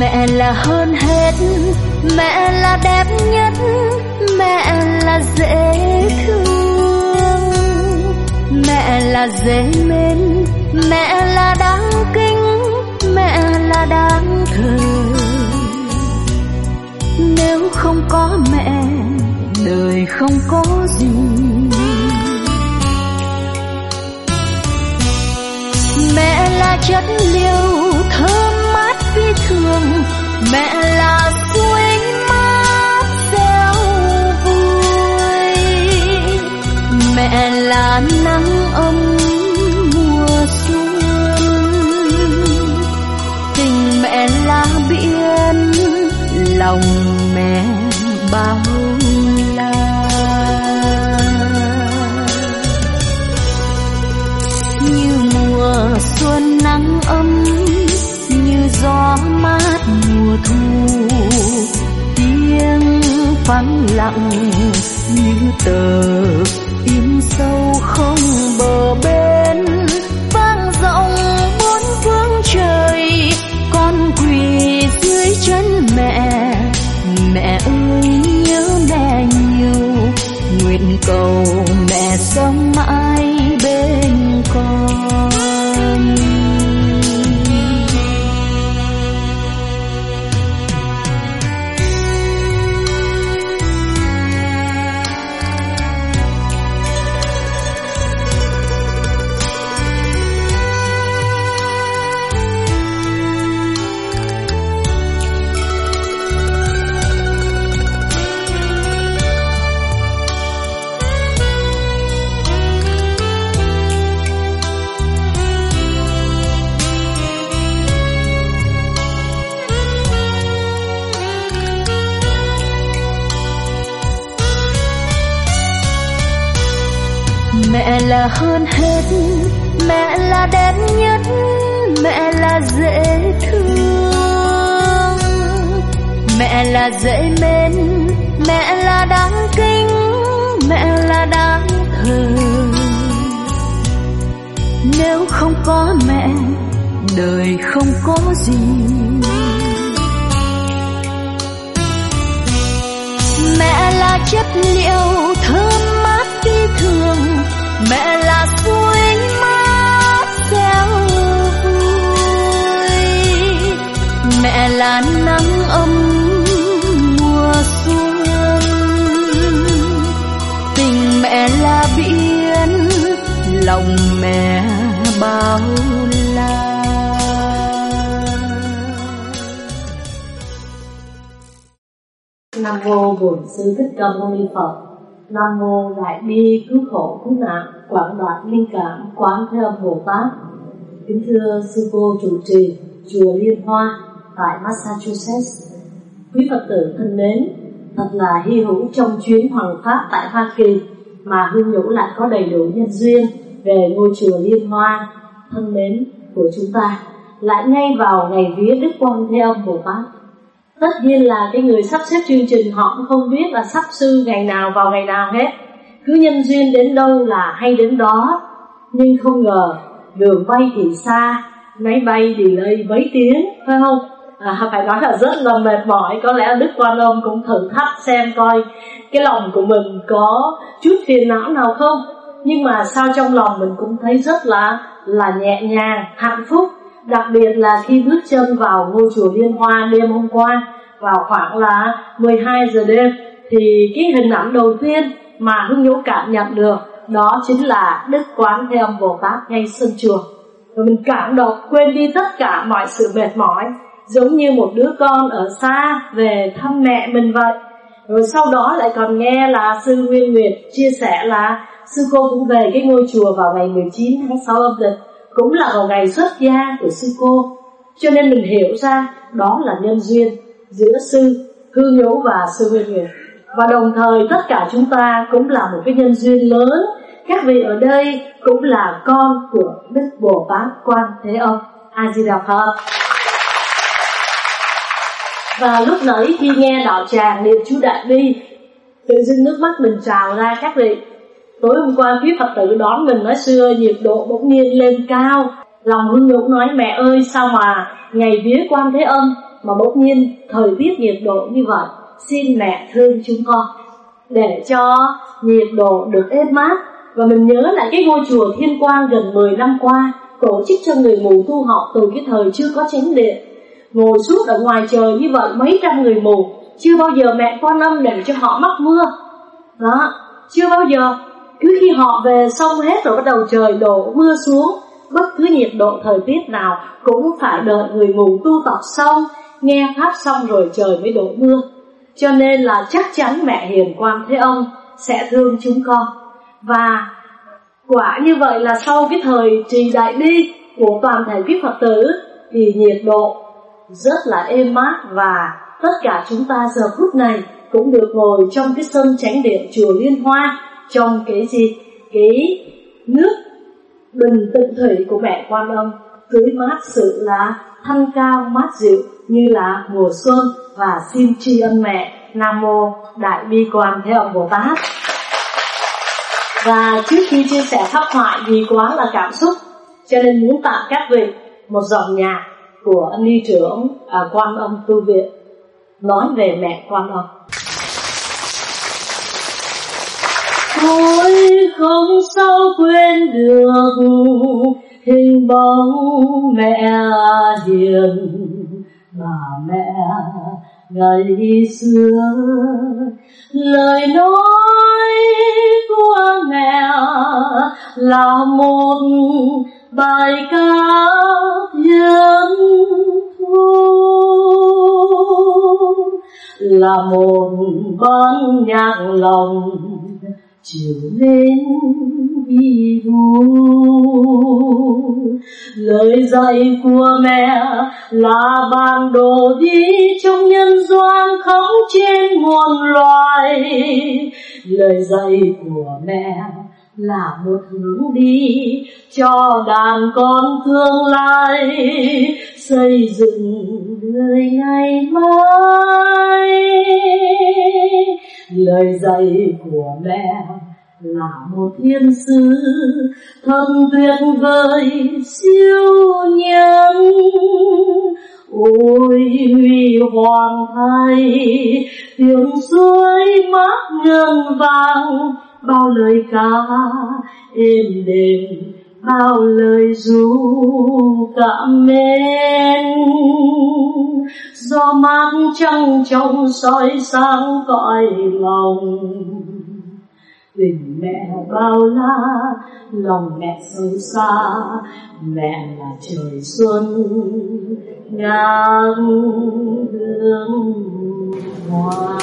Mẹ là hơn hết, mẹ là đẹp nhất, mẹ là dễ thương, mẹ là dễ mến, mẹ là đáng kính, mẹ là đáng thờ. Nếu không có mẹ, đời không có gì. Mẹ là chất liệu thơm mát phi thường, mẹ là suối mát reo vui, mẹ là nắng ấm mùa xuân, tình mẹ là biển, lòng mẹ bao la. Như mùa xuân nắng ấm, như gió mát mùa thu, tiếng vắng lặng như tờ in sâu không bờ bên, vang rộng bốn phương trời. Con quỳ dưới chân mẹ, mẹ ơi nhớ mẹ nhiều, nguyện cầu mẹ sống mãi bên con. Mẹ là hơn hết, mẹ là đẹp nhất, mẹ là dễ thương, mẹ là dễ mến, mẹ là đáng kính, mẹ là đáng thờ. Nếu không có mẹ, đời không có gì. Mẹ là chất liệu thơm mát phi thường, mẹ là suối mát reo vui, mẹ là nắng ấm mùa xuân, tình mẹ là biển, lòng mẹ bao la. Nam mô Bổn Sư Thích Ca Mâu Ni Phật. Nam mô Đại Bi Cứu Khổ Cứu Nạn Quảng Đại Linh Cảm Quán Thế Âm Bồ Tát. Kính thưa sư cô trụ trì chùa Liên Hoa tại Massachusetts, quý Phật tử thân mến, thật là hy hữu trong chuyến hoàng pháp tại Hoa Kỳ mà Hương Nhũ lại có đầy đủ nhân duyên về ngôi chùa Liên Hoa thân mến của chúng ta, lại ngay vào ngày vía Đức Quan Thế Âm Bồ Tát. Tất nhiên là cái người sắp xếp chương trình họ cũng không biết là sắp sư ngày nào vào ngày nào hết, cứ nhân duyên đến đâu là hay đến đó. Nhưng không ngờ đường bay thì xa, máy bay delay mấy tiếng, phải không? Phải nói là rất là mệt mỏi. Có lẽ Đức Quan Âm cũng thử thách xem coi cái lòng của mình có chút phiền não nào không. Nhưng mà sao trong lòng mình cũng thấy rất là nhẹ nhàng, hạnh phúc. Đặc biệt là khi bước chân vào ngôi chùa Liên Hoa đêm hôm qua, vào khoảng là 12 giờ đêm, thì cái hình ảnh đầu tiên mà Hương Nhũ cảm nhận được đó chính là Đức Quán Thế Âm Bồ Tát ngay sân chùa. Rồi mình cảm động, quên đi tất cả mọi sự mệt mỏi, giống như một đứa con ở xa về thăm mẹ mình vậy. Rồi sau đó lại còn nghe là sư Nguyên Nguyệt chia sẻ là sư cô cũng về cái ngôi chùa vào ngày 19 tháng 6 âm lịch, cũng là vào ngày xuất gia của sư cô. Cho nên mình hiểu ra đó là nhân duyên giữa sư Hương Nhũ và sư Nguyên Nguyệt. Và đồng thời tất cả chúng ta cũng là một cái nhân duyên lớn. Các vị ở đây cũng là con của Đức Bồ Tát Quan Thế Âm. A Di Đà Phật. Và lúc nãy khi nghe đạo tràng niệm chú Đại Bi, tự dưng nước mắt mình trào ra các vị. Tối hôm qua quý Phật tử đón mình nói xưa nhiệt độ bỗng nhiên lên cao. Lòng Hương Nhũ nói mẹ ơi sao mà ngày vía Quan Thế Âm mà bỗng nhiên thời tiết nhiệt độ như vậy, xin mẹ thương chúng con để cho nhiệt độ được êm mát. Và mình nhớ lại cái ngôi chùa Thiên Quang gần 10 năm qua tổ chức cho người mù tu học từ cái thời chưa có chánh điện, ngồi suốt ở ngoài trời như vậy mấy trăm người mù, chưa bao giờ mẹ Quan Âm để cho họ mắc mưa đó, chưa bao giờ. Cứ khi họ về xong hết rồi bắt đầu trời đổ mưa xuống, bất cứ nhiệt độ thời tiết nào cũng phải đợi người mù tu tập xong, nghe pháp xong rồi trời mới đổ mưa. Cho nên là chắc chắn mẹ hiền Quan Thế Âm sẽ thương chúng con. Và quả như vậy là sau cái thời trì đại bi của toàn thể quý Phật tử thì nhiệt độ rất là êm mát, và tất cả chúng ta giờ phút này cũng được ngồi trong cái sân chánh điện chùa Liên Hoa, trong cái gì? Cái nước bình tịnh thủy của mẹ Quan Âm, tưới mát sự là thanh cao mát dịu như là mùa xuân. Và xin tri ân mẹ. Nam mô Đại Bi Quan Thế Âm Bồ Tát. Và trước khi chia sẻ pháp thoại vì quá là cảm xúc, cho nên muốn tặng các vị một dòng nhạc của ân ni trưởng Quan Âm Tu Viện nói về mẹ Quan Âm. Tôi không sao quên được hình bóng mẹ hiền, bà mẹ ngày xưa. Lời nói của mẹ là một bài ca hiền thu, là một ban nhạc lòng chiều lên vi vu. Lời dạy của mẹ là bản đồ đi trong nhân gian khắp trên muôn loài. Lời dạy của mẹ là một hướng đi cho đàn con tương lai, xây dựng đời ngày mai. Lời dạy của mẹ là một thiên sứ thân tuyệt vời siêu nhân. Ôi huy hoàng thay tiếng suối mát ngân vang, bao lời ca êm đềm, bao lời ru cảm mến. Gió mát trăng trong soi sáng cõi lòng, tình mẹ bao la, lòng mẹ sâu xa. Mẹ là trời xuân ngàn hương hoa.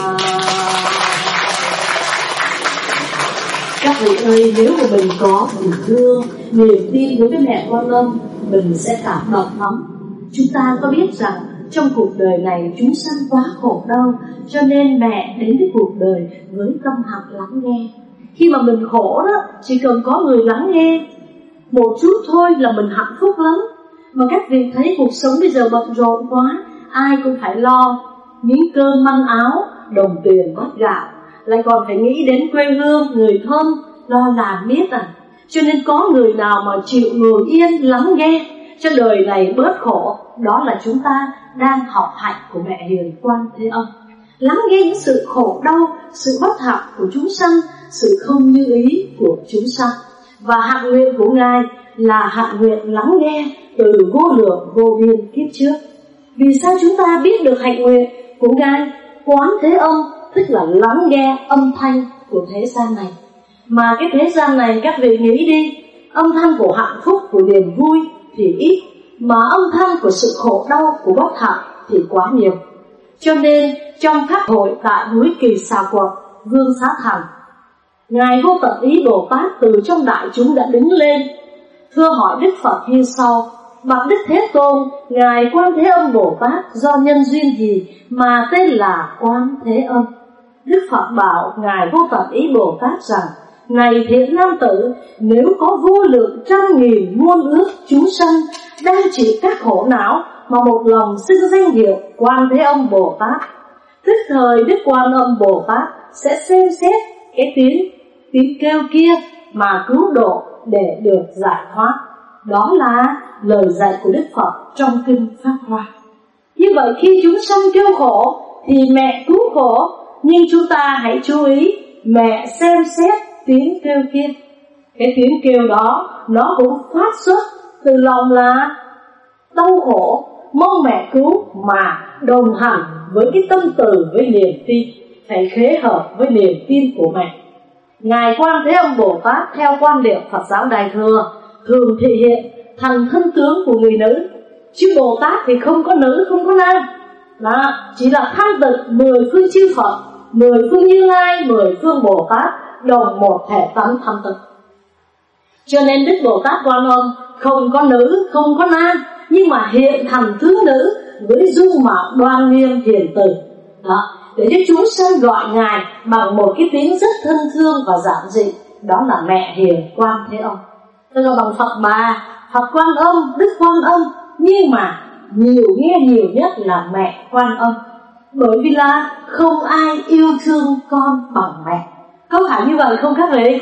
Các vị ơi, nếu mà mình có tình thương, niềm tin đối với mẹ Quan Âm, mình sẽ cảm động lắm. Chúng ta có biết rằng trong cuộc đời này chúng sanh quá khổ đau, cho nên mẹ đến với cuộc đời với tâm hạnh lắng nghe. Khi mà mình khổ đó, chỉ cần có người lắng nghe một chút thôi là mình hạnh phúc lắm. Mà các vị thấy cuộc sống bây giờ bận rộn quá, ai cũng phải lo miếng cơm manh áo, đồng tiền bát gạo, lại còn phải nghĩ đến quê hương, người thân, lo làm biết à. Cho nên có người nào mà chịu ngồi yên lắng nghe cho đời này bớt khổ, đó là chúng ta đang học hạnh của mẹ hiền Quan Thế Âm. Lắng nghe những sự khổ đau, sự bất hạnh của chúng sanh, sự không như ý của chúng sanh. Và hạnh nguyện của Ngài là hạnh nguyện lắng nghe từ vô lượng vô biên kiếp trước. Vì sao chúng ta biết được hạnh nguyện của Ngài Quán Thế Âm, tức là lắng nghe âm thanh của thế gian này. Mà cái thế gian này các vị nghĩ đi, âm thanh của hạnh phúc, của niềm vui thì ít, mà âm thanh của sự khổ đau, của bất hạnh thì quá nhiều. Cho nên trong pháp hội tại núi Kỳ Xà Quật, Vương Xá Thành, Ngài Vô Tận Ý Bồ Tát từ trong đại chúng đã đứng lên, thưa hỏi Đức Phật như sau: bạch Đức Thế Tôn, Ngài Quan Thế Âm Bồ Tát do nhân duyên gì mà tên là Quan Thế Âm? Đức Phật bảo Ngài Vô Tận Ý Bồ Tát rằng: này thiện nam tử, nếu có vô lượng trăm nghìn muôn ước chúng sanh đang chịu các khổ não mà một lòng xưng danh hiệu Quan Thế Âm Bồ Tát, tức thời Đức Quan Âm Bồ Tát sẽ xem xét cái tiếng kêu kia mà cứu độ để được giải thoát. Đó là lời dạy của Đức Phật trong kinh Pháp Hoa. Như vậy khi chúng sanh kêu khổ thì mẹ cứu khổ, nhưng chúng ta hãy chú ý, mẹ xem xét tiếng kêu kia. Cái tiếng kêu đó nó cũng phát xuất từ lòng là đau khổ, mong mẹ cứu, mà đồng hành với cái tâm từ, với niềm tin, phải khế hợp với niềm tin của mẹ. Ngài Quan Thế Âm Bồ Tát theo quan điểm Phật giáo Đại Thừa thường thể hiện thành thân tướng của người nữ, chứ Bồ Tát thì không có nữ, không có nam. Đó, chỉ là thanh tịnh 10 phương chư Phật, 10 phương Như Lai, 10 phương Bồ Tát đồng một thể tánh thanh tịnh. Cho nên Đức Bồ Tát Quan Âm không có nữ, không có nam, nhưng mà hiện thành tướng nữ với dung mạo đoan nghiêm hiền từ. Đó, để cho chúng sanh gọi Ngài bằng một cái tiếng rất thân thương và giản dị, đó là mẹ hiền Quan Thế Âm. Tức là bằng Phật Bà, Phật Quan Âm, Đức Quan Âm, nhưng mà nghe nhiều nhất là mẹ Quan Âm, bởi vì là không ai yêu thương con bằng mẹ. Có phải như vậy không các vị?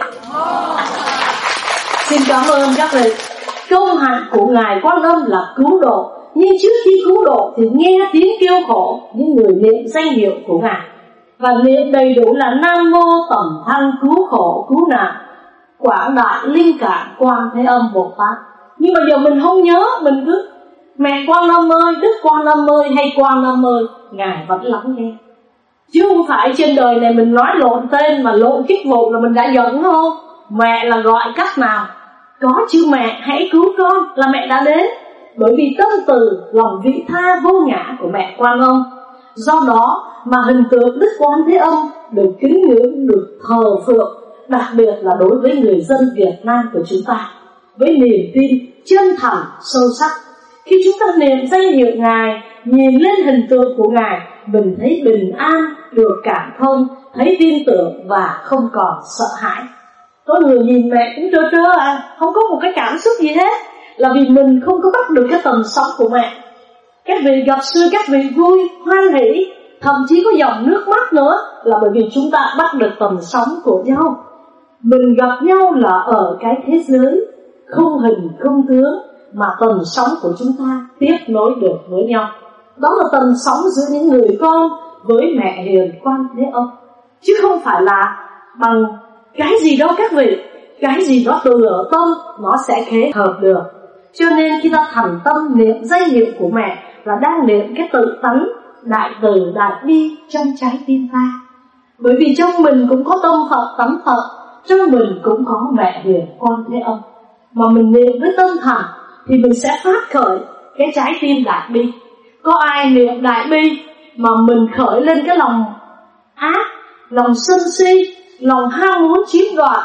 Xin cảm ơn các vị. Công hạnh của Ngài Quan Âm là cứu độ, nhưng trước khi cứu độ thì nghe tiếng kêu khổ những người niệm danh hiệu của Ngài, và niệm đầy đủ là Nam Mô Tầm Thăng Cứu Khổ Cứu Nạn Quảng Đại Linh Cảm Quan Thế Âm Bồ Tát. Nhưng mà giờ mình không nhớ, mình cứ mẹ Quan Âm ơi, Đức Quan Âm ơi hay Quan Âm ơi, Ngài vẫn lắng nghe. Chứ không phải trên đời này mình nói lộn tên mà lộn chức vụ là mình đã giận, đúng không? Mẹ là gọi cách nào? Có chữ mẹ hãy cứu con là mẹ đã đến. Bởi vì tâm từ, lòng vị tha vô ngã của mẹ Quan Âm. Do đó mà hình tượng Đức Quan Thế Âm được kính ngưỡng, được thờ phượng, đặc biệt là đối với người dân Việt Nam của chúng ta, với niềm tin chân thành sâu sắc. Khi chúng ta niệm danh hiệu Ngài, nhìn lên hình tượng của Ngài, mình thấy bình an, được cảm thông, thấy tin tưởng và không còn sợ hãi. Có người nhìn mẹ cũng trơ trơ không có một cái cảm xúc gì hết, là vì mình không có bắt được cái tần sóng của mẹ. Các vị gặp sư, các vị vui, hoan hỷ, thậm chí có dòng nước mắt nữa, là bởi vì chúng ta bắt được tần sóng của nhau. Mình gặp nhau là ở cái thế giới không hình không tướng, mà tần sóng của chúng ta tiếp nối được với nhau. Đó là tần sóng giữa những người con với mẹ hiền Quan Thế Âm, chứ không phải là bằng cái gì đâu các vị. Cái gì đó từ ở tâm nó sẽ khế hợp được. Cho nên khi ta thành tâm niệm danh hiệu của mẹ là đang niệm cái tự tánh đại từ đại bi trong trái tim ta. Bởi vì trong mình cũng có tâm Phật, tánh Phật, trong mình cũng có mẹ hiền Quan Thế Âm. Mà mình niệm với tâm thành thì mình sẽ phát khởi cái trái tim đại bi. Có ai niệm đại bi mà mình khởi lên cái lòng ác, lòng sân si, lòng ham muốn chiếm đoạt,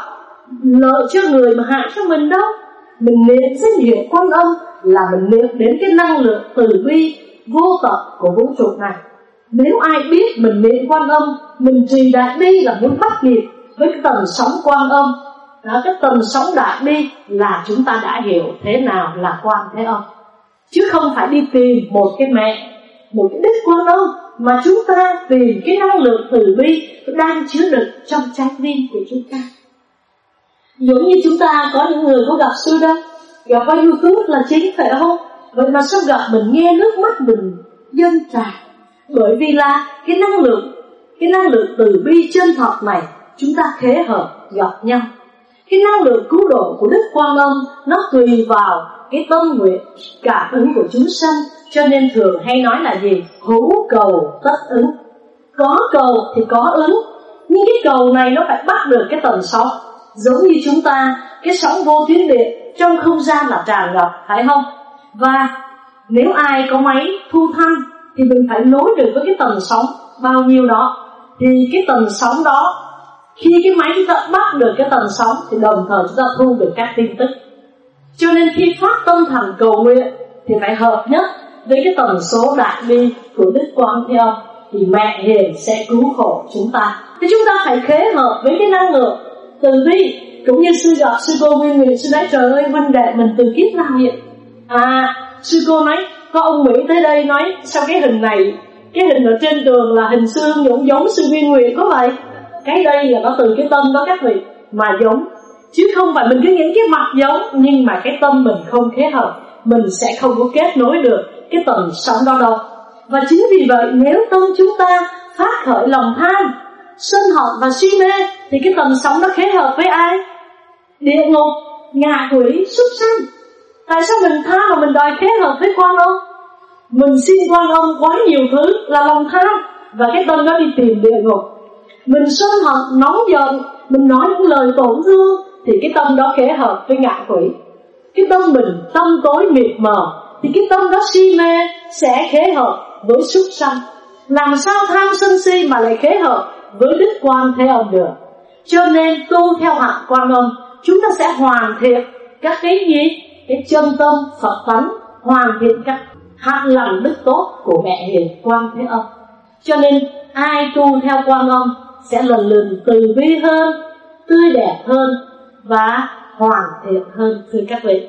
lợi cho người mà hại cho mình đâu. Mình niệm danh hiệu Quan Âm là mình niệm đến cái năng lượng từ bi vô tận của vũ trụ này. Nếu ai biết mình niệm Quan Âm, mình trì đại bi là muốn bắt nhịp với cái tần sóng Quan Âm. Đó, cái tần sóng đại bi là chúng ta đã hiểu thế nào là Quan Thế Âm, chứ không phải đi tìm một cái mẹ, một cái Đức Quan Âm, mà chúng ta tìm cái năng lượng từ bi đang chứa đựng trong trái tim của chúng ta. Giống như chúng ta có những người có gặp sư đâu, gặp qua YouTube là chính, phải không? Vậy mà sao gặp mình nghe nước mắt mình dâng trào? Bởi vì là cái năng lượng từ bi chân thật này chúng ta khế hợp gặp nhau. Cái năng lượng cứu độ của Đức Quan Âm nó tùy vào cái tâm nguyện cảm ứng của chúng sanh. Cho nên thường hay nói là gì? Hữu cầu tất ứng. Có cầu thì có ứng, nhưng cái cầu này nó phải bắt được cái tần sóng. Giống như chúng ta, cái sóng vô tuyến điện trong không gian là tràn ngập, phải không? Và nếu ai có máy thu thanh thì mình phải nối được với cái tần sóng bao nhiêu đó. Thì cái tần sóng đó, khi cái máy chúng ta bắt được cái tần sóng thì đồng thời chúng ta thu được các tin tức. Cho nên khi phát tâm thành cầu nguyện thì phải hợp nhất với cái tần số đại bi của Đức Quan Thế Âm, thì mẹ hiền sẽ cứu khổ chúng ta. Thì chúng ta phải khế hợp với cái năng lượng từ bi. Cũng như sư gặp sư cô Nguyên Nguyệt, sư nói trời ơi huynh đệ mình từ kiếp nào vậy? Sư cô nói có ông Mỹ tới đây nói sao cái hình này, cái hình ở trên tường là hình sư Hương giống sư Nguyên Nguyệt có vậy? Cái đây là nó từ cái tâm đó các vị mà giống, chứ không phải mình cứ những cái mặt giống nhưng mà cái tâm mình không khế hợp, mình sẽ không có kết nối được cái tần sóng đó đâu. Và chính vì vậy nếu tâm chúng ta phát khởi lòng tham, sân hận và si mê thì cái tầng sống đó khế hợp với ai? Địa ngục, ngạ quỷ, súc sanh. Tại sao mình tham mà mình đòi khế hợp với Quan Âm? Mình xin Quan Âm quá nhiều thứ là lòng tham, và cái tâm đó đi tìm địa ngục. Mình sân hận, nóng giận, mình nói những lời tổn thương thì cái tâm đó khế hợp với ngạ quỷ. Cái tâm mình tâm tối mịt mờ thì cái tâm đó si mê sẽ khế hợp với súc sanh. Làm sao tham sân si mà lại khế hợp với Đức Quan Thế Âm được? Cho nên tu theo hạnh Quan Âm, chúng ta sẽ hoàn thiện các cái gì? Cái chân tâm Phật tánh, hoàn thiện các hạnh lành đức tốt của mẹ hiền Quan Thế Âm. Cho nên ai tu theo Quan Âm sẽ lần lần từ bi hơn, tươi đẹp hơn và hoàn thiện hơn, thưa các vị.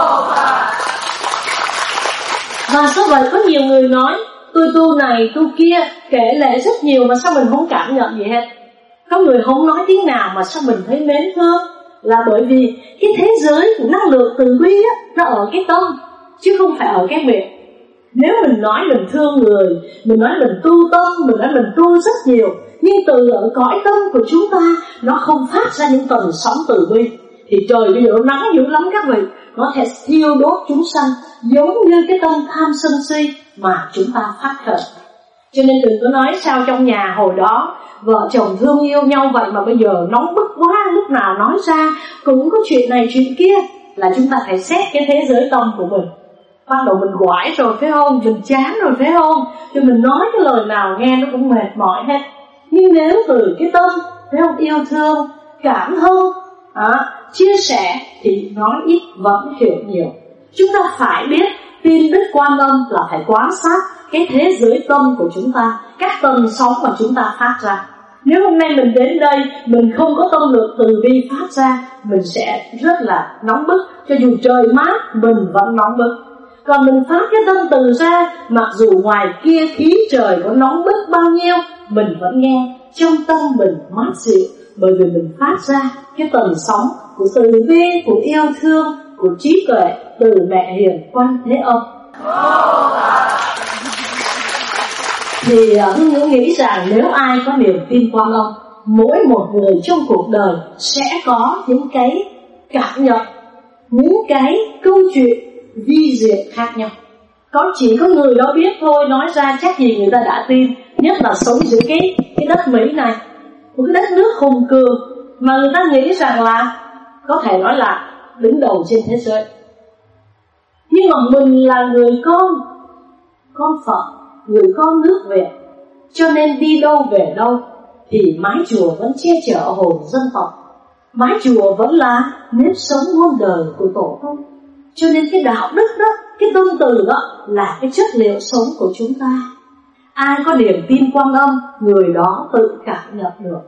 Và sao vậy? Có nhiều người nói tôi tu này tu kia, kể lệ rất nhiều mà sao mình không cảm nhận gì hết. Có người không nói tiếng nào mà sao mình thấy mến thương, là bởi vì cái thế giới của năng lượng từ bi á, nó ở cái tâm chứ không phải ở cái miệng. Nếu mình nói mình thương người, mình nói mình tu tâm, mình nói mình tu rất nhiều, nhưng từ ở cõi tâm của chúng ta nó không phát ra những tầng sóng từ bi, thì trời bây giờ nắng dữ lắm các vị, nó thể thiêu đốt chúng sanh giống như cái tâm tham sân si mà chúng ta phát khởi. Cho nên đừng có nói sao trong nhà hồi đó vợ chồng thương yêu nhau vậy mà bây giờ nóng bức quá, lúc nào nói ra cũng có chuyện này chuyện kia. Là chúng ta phải xét cái thế giới tâm của mình. Bắt đầu mình quải rồi phải không, mình chán rồi phải không, cho mình nói cái lời nào nghe nó cũng mệt mỏi hết. Nhưng nếu từ cái tâm phải không, yêu thương, cảm thông, chia sẻ thì nói ít vẫn hiểu nhiều. Chúng ta phải biết tin Đức Quan Âm là phải quan sát cái thế giới tâm của chúng ta, các tầng sóng mà chúng ta phát ra. Nếu hôm nay mình đến đây mình không có tâm lực từ bi phát ra, mình sẽ rất là nóng bức. Cho dù trời mát mình vẫn nóng bức. Còn mình phát cái tâm từ ra, mặc dù ngoài kia khí trời có nóng bức bao nhiêu, mình vẫn nghe trong tâm mình mát dịu, bởi vì mình phát ra cái tầng sóng của từ bi, của yêu thương, của trí tuệ từ mẹ hiền Quan Thế Âm. Thì Hương nghĩ rằng nếu ai có niềm tin Quan Âm, mỗi một người trong cuộc đời sẽ có những cái cảm nhận, những cái câu chuyện vi diệu khác nhau. Chỉ có người đó biết thôi, nói ra chắc gì người ta đã tin. Nhất là sống giữa cái đất Mỹ này, một cái đất nước hùng cường mà người ta nghĩ rằng là có thể nói là đứng đầu trên thế giới. Nhưng mà mình là người con Phật, người con nước Việt, cho nên đi đâu về đâu thì mái chùa vẫn che chở hồn dân tộc. Mái chùa vẫn là nếp sống muôn đời của Tổ tông. Cho nên cái đạo đức đó, cái tâm từ đó là cái chất liệu sống của chúng ta. Ai có niềm tin Quan Âm, người đó tự cảm nhận được.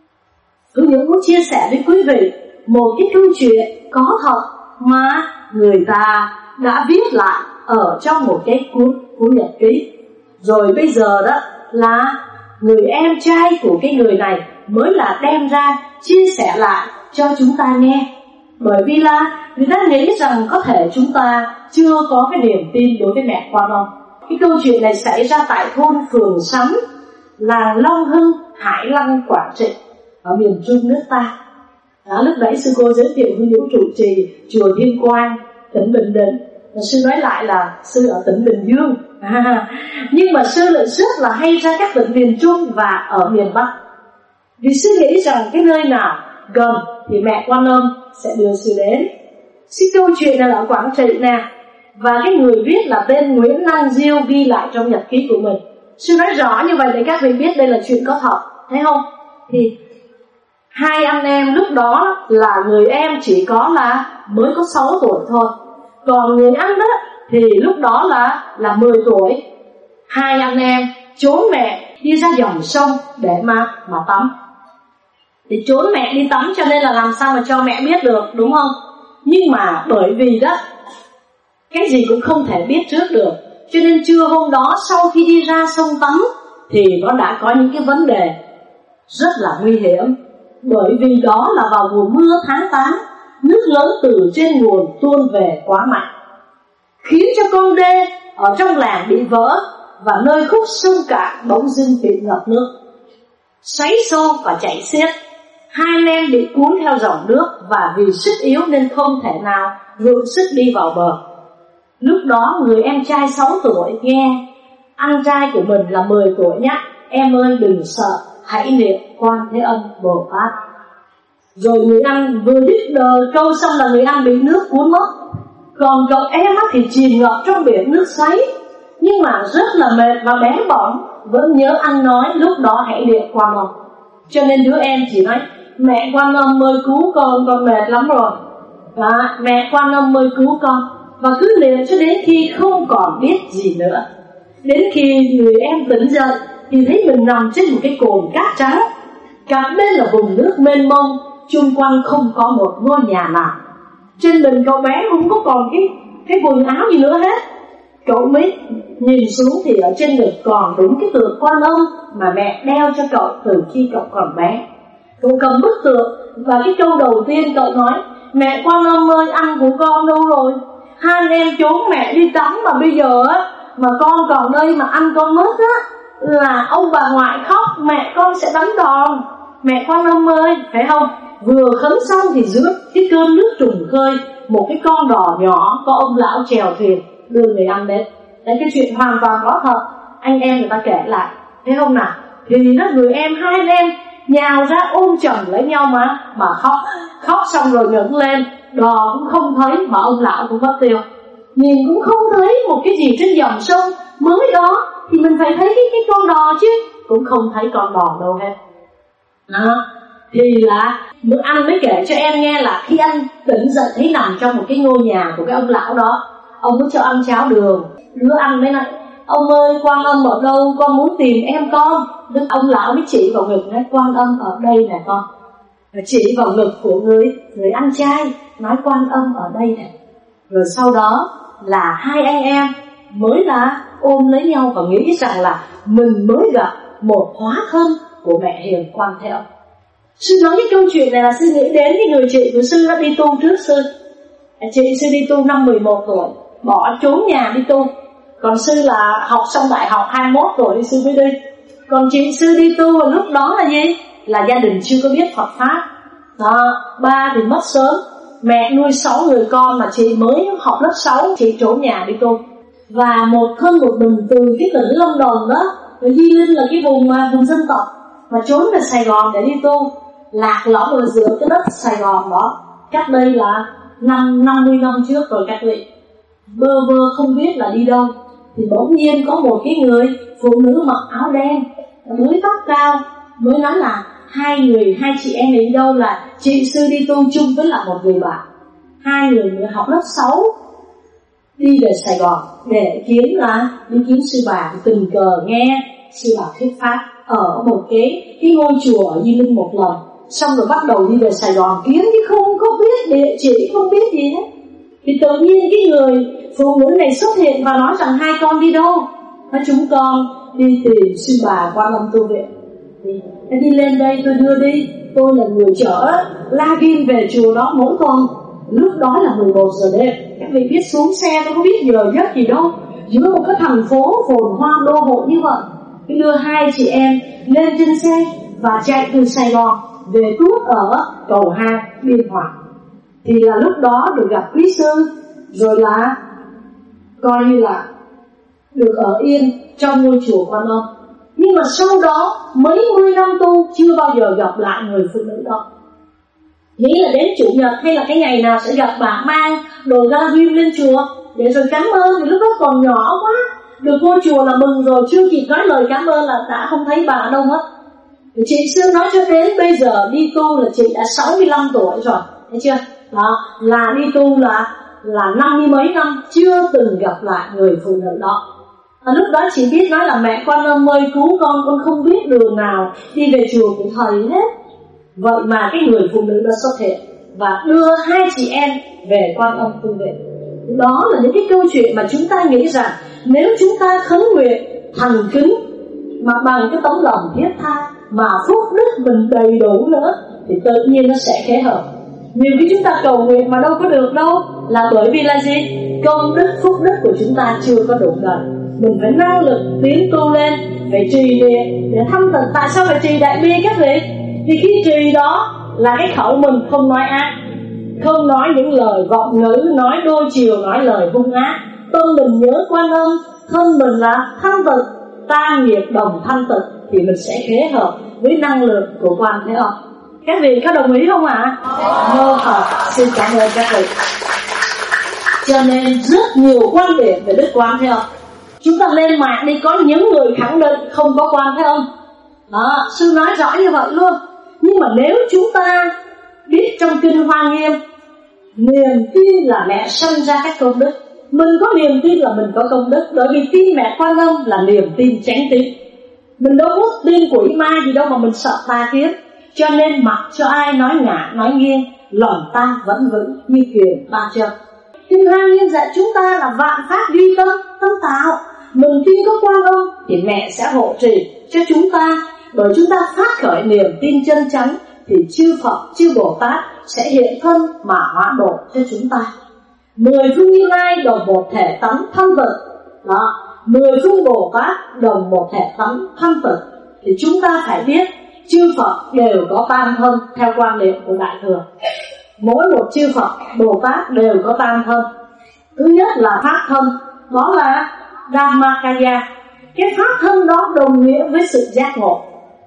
Tôi muốn chia sẻ với quý vị một cái câu chuyện có thật mà người ta đã viết lại ở trong một cái cuốn nhật ký. Rồi bây giờ đó là người em trai của cái người này mới là đem ra chia sẻ lại cho chúng ta nghe. Bởi vì là người ta nghĩ rằng có thể chúng ta chưa có cái niềm tin đối với mẹ Quan Âm. Cái câu chuyện này xảy ra tại thôn Phường Sắm, làng Long Hưng, Hải Lăng, Quảng Trị, ở miền Trung nước ta. Lúc nãy sư cô giới thiệu với Liễu trụ trì chùa Thiên Quang, tỉnh Bình Định. Và sư nói lại là sư ở tỉnh Bình Dương. Nhưng mà sư lại rất là hay ra các tỉnh miền Trung và ở miền Bắc. Vì sư nghĩ rằng cái nơi nào gần thì mẹ Quan Âm sẽ đưa sư đến. Câu chuyện này là ở Quảng Trị nè. Và cái người viết là tên Nguyễn Năng Diêu ghi lại trong nhật ký của mình. Sư nói rõ như vậy để các vị biết đây là chuyện có thật, thấy không? Thì hai anh em lúc đó là người em chỉ có là mới có 6 tuổi thôi. Còn người anh đó thì lúc đó là 10 tuổi. Hai anh em trốn mẹ đi ra dòng sông để mà tắm. Thì trốn mẹ đi tắm cho nên là làm sao mà cho mẹ biết được, đúng không? Nhưng mà bởi vì đó cái gì cũng không thể biết trước được, cho nên trưa hôm đó sau khi đi ra sông tắm thì nó đã có những cái vấn đề rất là nguy hiểm. Bởi vì đó là vào mùa mưa tháng 8, nước lớn từ trên nguồn tuôn về quá mạnh, khiến cho con đê ở trong làng bị vỡ và nơi khúc sông cạn bỗng dưng bị ngập nước, xoáy xô và chảy xiết. Hai anh em bị cuốn theo dòng nước và vì sức yếu nên không thể nào gượng sức đi vào bờ. Lúc đó người em trai 6 tuổi nghe anh trai của mình là 10 tuổi nhắc: em ơi đừng sợ, hãy niệm Quan Thế Âm Bồ Tát. Rồi người anh vừa dứt câu xong là người anh bị nước cuốn mất. Còn cậu em thì chìm ngập trong biển nước xoáy, nhưng mà rất là mệt và bé bỏng, vẫn nhớ anh nói lúc đó hãy niệm Quan Âm. Cho nên đứa em chỉ nói: mẹ Quan Âm ơi cứu con mệt lắm rồi. Mẹ Quan Âm ơi cứu con. Và cứ niệm cho đến khi không còn biết gì nữa. Đến khi người em tỉnh dậy thì thấy mình nằm trên một cái cồn cát trắng, cả bên là vùng nước mênh mông, chung quanh không có một ngôi nhà nào. Trên mình cậu bé không có còn cái quần áo gì nữa hết. Cậu mới nhìn xuống thì ở trên ngực còn đúng cái tượng Quan Âm mà mẹ đeo cho cậu từ khi cậu còn bé. Cậu cầm bức tượng và cái câu đầu tiên cậu nói: mẹ Quan Âm ơi, ăn của con đâu rồi? Hai anh em trốn mẹ đi tắm mà bây giờ á, mà con còn đây mà ăn con mất á, là ông bà ngoại khóc, mẹ con sẽ đánh đòn. Mẹ Quan Âm ơi, phải không? Vừa khấn xong thì dưới cái cơn nước trùng khơi, một cái con đò nhỏ có ông lão chèo thuyền đưa người ăn đến. Đấy, cái chuyện hoàn toàn có thật, anh em người ta kể lại, thấy không nào? Thì đó, người em, hai anh em nhào ra ôm chầm lấy nhau mà khóc xong rồi ngẩng lên, đò cũng không thấy mà ông lão cũng mất tiêu. Nhìn cũng không thấy một cái gì trên dòng sông mới đó, thì mình phải thấy cái con đò chứ, cũng không thấy con đò đâu hết. Đó, thì là anh mới kể cho em nghe là khi anh tỉnh dậy thấy nằm trong một cái ngôi nhà của cái ông lão đó, ông mới cho ăn cháo đường. Đứa ăn mới nói: ông ơi, Quan Âm ở đâu, con muốn tìm em con. Đức ông lão mới chỉ vào ngực nói: Quan Âm ở đây nè con. Chỉ vào ngực của người anh trai, nói: Quan Âm ở đây nè. Rồi sau đó là hai anh em mới là ôm lấy nhau và nghĩ rằng là mình mới gặp một hóa thân của mẹ hiền Quan Thế Âm. Sư nói cái câu chuyện này là sư nghĩ đến cái người chị của sư đã đi tu trước sư. Chị sư đi tu năm 11 tuổi, bỏ trốn nhà đi tu. Còn sư là học xong đại học 21 tuổi thì sư mới đi. Còn chị sư đi tu vào lúc đó là gì? Là gia đình chưa có biết Phật Pháp đó. Ba thì mất sớm, mẹ nuôi 6 người con mà chị mới học lớp 6, chị trốn nhà đi tu. Và một mình từ cái tỉnh Lâm Đồng đó, Di Linh là cái vùng dân tộc, mà trốn về Sài Gòn để đi tu, lạc lõng ở giữa cái đất Sài Gòn đó. Cách đây là 50 năm trước rồi các vị. Bơ vơ không biết là đi đâu, thì bỗng nhiên có một cái người phụ nữ mặc áo đen, búi tóc cao, mới nói là hai chị em đi đâu, là chị sư đi tu chung với là một người bạn. Hai người học lớp 6 đi về Sài Gòn để đi kiếm sư bà, thì tình cờ nghe sư bà thuyết pháp ở một cái ngôi chùa ở Di Linh một lần. Xong rồi bắt đầu đi về Sài Gòn kiếm, chứ không có biết địa chỉ, không biết gì hết. Thì tự nhiên cái người phụ nữ này xuất hiện và nói rằng: hai con đi đâu? Nói: chúng con đi tìm sư bà Quan Âm tu viện. Thì đi lên đây tôi đưa đi, tôi là người chở La Gin về chùa đó mỗi tuần. Lúc đó là 11 giờ đêm, các vị biết xuống xe tôi có biết giờ giấc gì đâu, giữa một cái thành phố phồn hoa đô hộ như vậy. Cái đưa hai chị em lên trên xe và chạy từ Sài Gòn về tuốt ở cầu Hang, Biên Hòa. Thì là lúc đó được gặp quý sư, rồi là coi như là được ở yên trong ngôi chùa Quan Âm. Nhưng mà sau đó mấy mươi năm tu chưa bao giờ gặp lại người phụ nữ đó. Nghĩ là đến chủ nhật hay là cái ngày nào sẽ gặp bà mang đồ galagrim lên chùa để rồi cảm ơn. Thì lúc đó còn nhỏ quá, được vô chùa là mừng rồi, chưa kịp nói lời cảm ơn là đã không thấy bà đâu mất. Chị sư nói cho đến bây giờ đi tu là chị đã 65 tuổi rồi, thấy chưa? Đó, là đi tu là 50 mấy năm chưa từng gặp lại người phụ nữ đó. Lúc đó chỉ biết nói là: mẹ Quan Âm ơi cứu con không biết đường nào đi về chùa của thầy hết. Vậy mà cái người phụ nữ đó xuất hiện và đưa hai chị em về Quan Âm tu viện. Đó là những cái câu chuyện mà chúng ta nghĩ rằng nếu chúng ta khấn nguyện thành kính mà bằng cái tấm lòng thiết tha, mà phúc đức mình đầy đủ nữa, thì tự nhiên nó sẽ khế hợp. Nhiều khi chúng ta cầu nguyện mà đâu có được đâu, là bởi vì là gì? Công đức phúc đức của chúng ta chưa có đủ đầy. mình phải năng lực tiến tu lên, phải trì niệm để thanh tịnh. Tại sao phải trì đại bi các vị? Vì khi trì đó là cái khẩu mình không nói ác, không nói những lời vọng ngữ, nói đôi chiều, nói lời hung ác. Tâm mình nhớ Quan Âm, thân mình là thanh tịnh, tam nghiệp đồng thanh tịnh, thì mình sẽ kết hợp với năng lượng của Quan Thế Âm. Các vị có đồng ý không ạ? Mô Phật. Xin cảm ơn các vị. Cho nên rất nhiều quan điểm về Đức Quan Thế Âm. Chúng ta lên mạng đi, có những người khẳng định không có Quan Thế Âm đó, sư nói rõ như vậy luôn. Nhưng mà nếu chúng ta biết trong Kinh Hoa Nghiêm, niềm tin là mẹ sinh ra các công đức. Mình có niềm tin là mình có công đức, bởi vì tin mẹ Quan Âm là niềm tin chánh tín. Mình đâu có tin quỷ ma gì đâu mà mình sợ tà kiến. Cho nên mặc cho ai nói ngả nói nghiêng, lòng ta vẫn vững như kiềm ba chân. Kinh Hoa Nghiêm dạy chúng ta là vạn pháp duy tâm, tâm tạo. Mình tin có Quan Âm thì mẹ sẽ hộ trì cho chúng ta. Bởi chúng ta phát khởi niềm tin chân chánh thì chư Phật, chư Bồ Tát sẽ hiện thân mà hóa độ cho chúng ta. 10 phương Như Lai đồng một thể tánh thanh tịnh đó, 10 phương Bồ Tát đồng một thể tánh thanh tịnh. Thì chúng ta phải biết chư Phật đều có tam thân theo quan niệm của Đại Thừa. Mỗi một chư Phật Bồ Tát đều có tam thân. Thứ nhất là pháp thân, đó là Dhammakaya. Cái pháp thân đó đồng nghĩa với sự giác ngộ.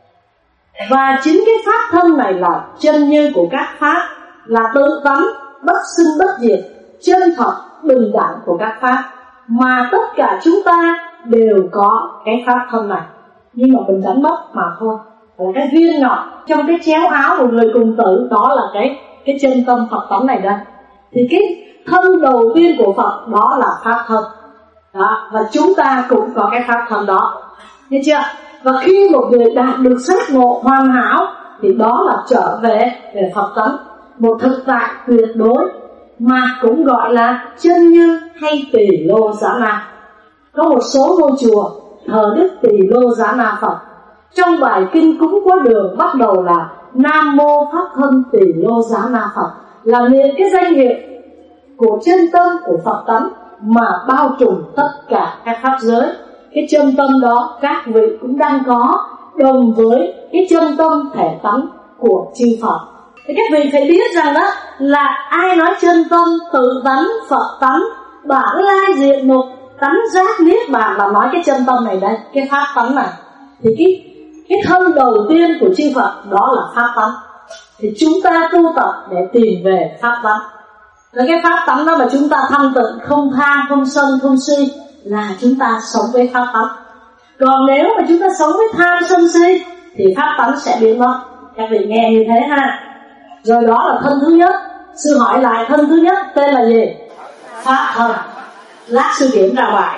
Và chính cái pháp thân này là chân như của các pháp, là tự tánh bất sinh bất diệt, chân thật bình đẳng của các pháp. Mà tất cả chúng ta đều có cái pháp thân này, nhưng mà mình đánh mất mà thôi. Là cái viên ngọc trong cái chéo áo của người cùng tử, đó là cái chân tâm Phật tánh này đây. Thì cái thân đầu tiên của Phật đó là pháp thân đó, và chúng ta cũng có cái pháp thân đó, thấy chưa? Và khi một người đạt được giác ngộ hoàn hảo thì đó là trở về Phật tánh, một thực tại tuyệt đối, mà cũng gọi là chân như hay Tỳ Lô Giá Na. Có một số ngôi chùa thờ Đức Tỳ Lô Giá Na Phật. Trong bài kinh cúng quá đường bắt đầu là Nam Mô Pháp Thân Tỳ Lô Giá Na Phật, là niệm cái danh hiệu của chân tâm của Phật tánh mà bao trùm tất cả các pháp giới. Cái chân tâm đó các vị cũng đang có, đồng với cái chân tâm thể tánh của chư Phật. Thì các vị phải biết rằng đó là ai nói chân tâm, tự tánh, Phật tánh, bản lai diện mục, tánh giác niết bàn là nói cái chân tâm này đây, cái pháp tánh này. Thì cái thân đầu tiên của chư Phật đó là pháp tánh. Thì chúng ta tu tập để tìm về pháp tánh. Và cái pháp tánh đó mà chúng ta thanh tịnh, không tham, không sân, không si, là chúng ta sống với pháp tánh. Còn nếu mà chúng ta sống với tham sân si thì pháp tánh sẽ biến mất. Các vị nghe như thế ha. Rồi đó là thân thứ nhất. Sư hỏi lại thân thứ nhất tên là gì? Pháp thân. Lát sư kiểm ra bài.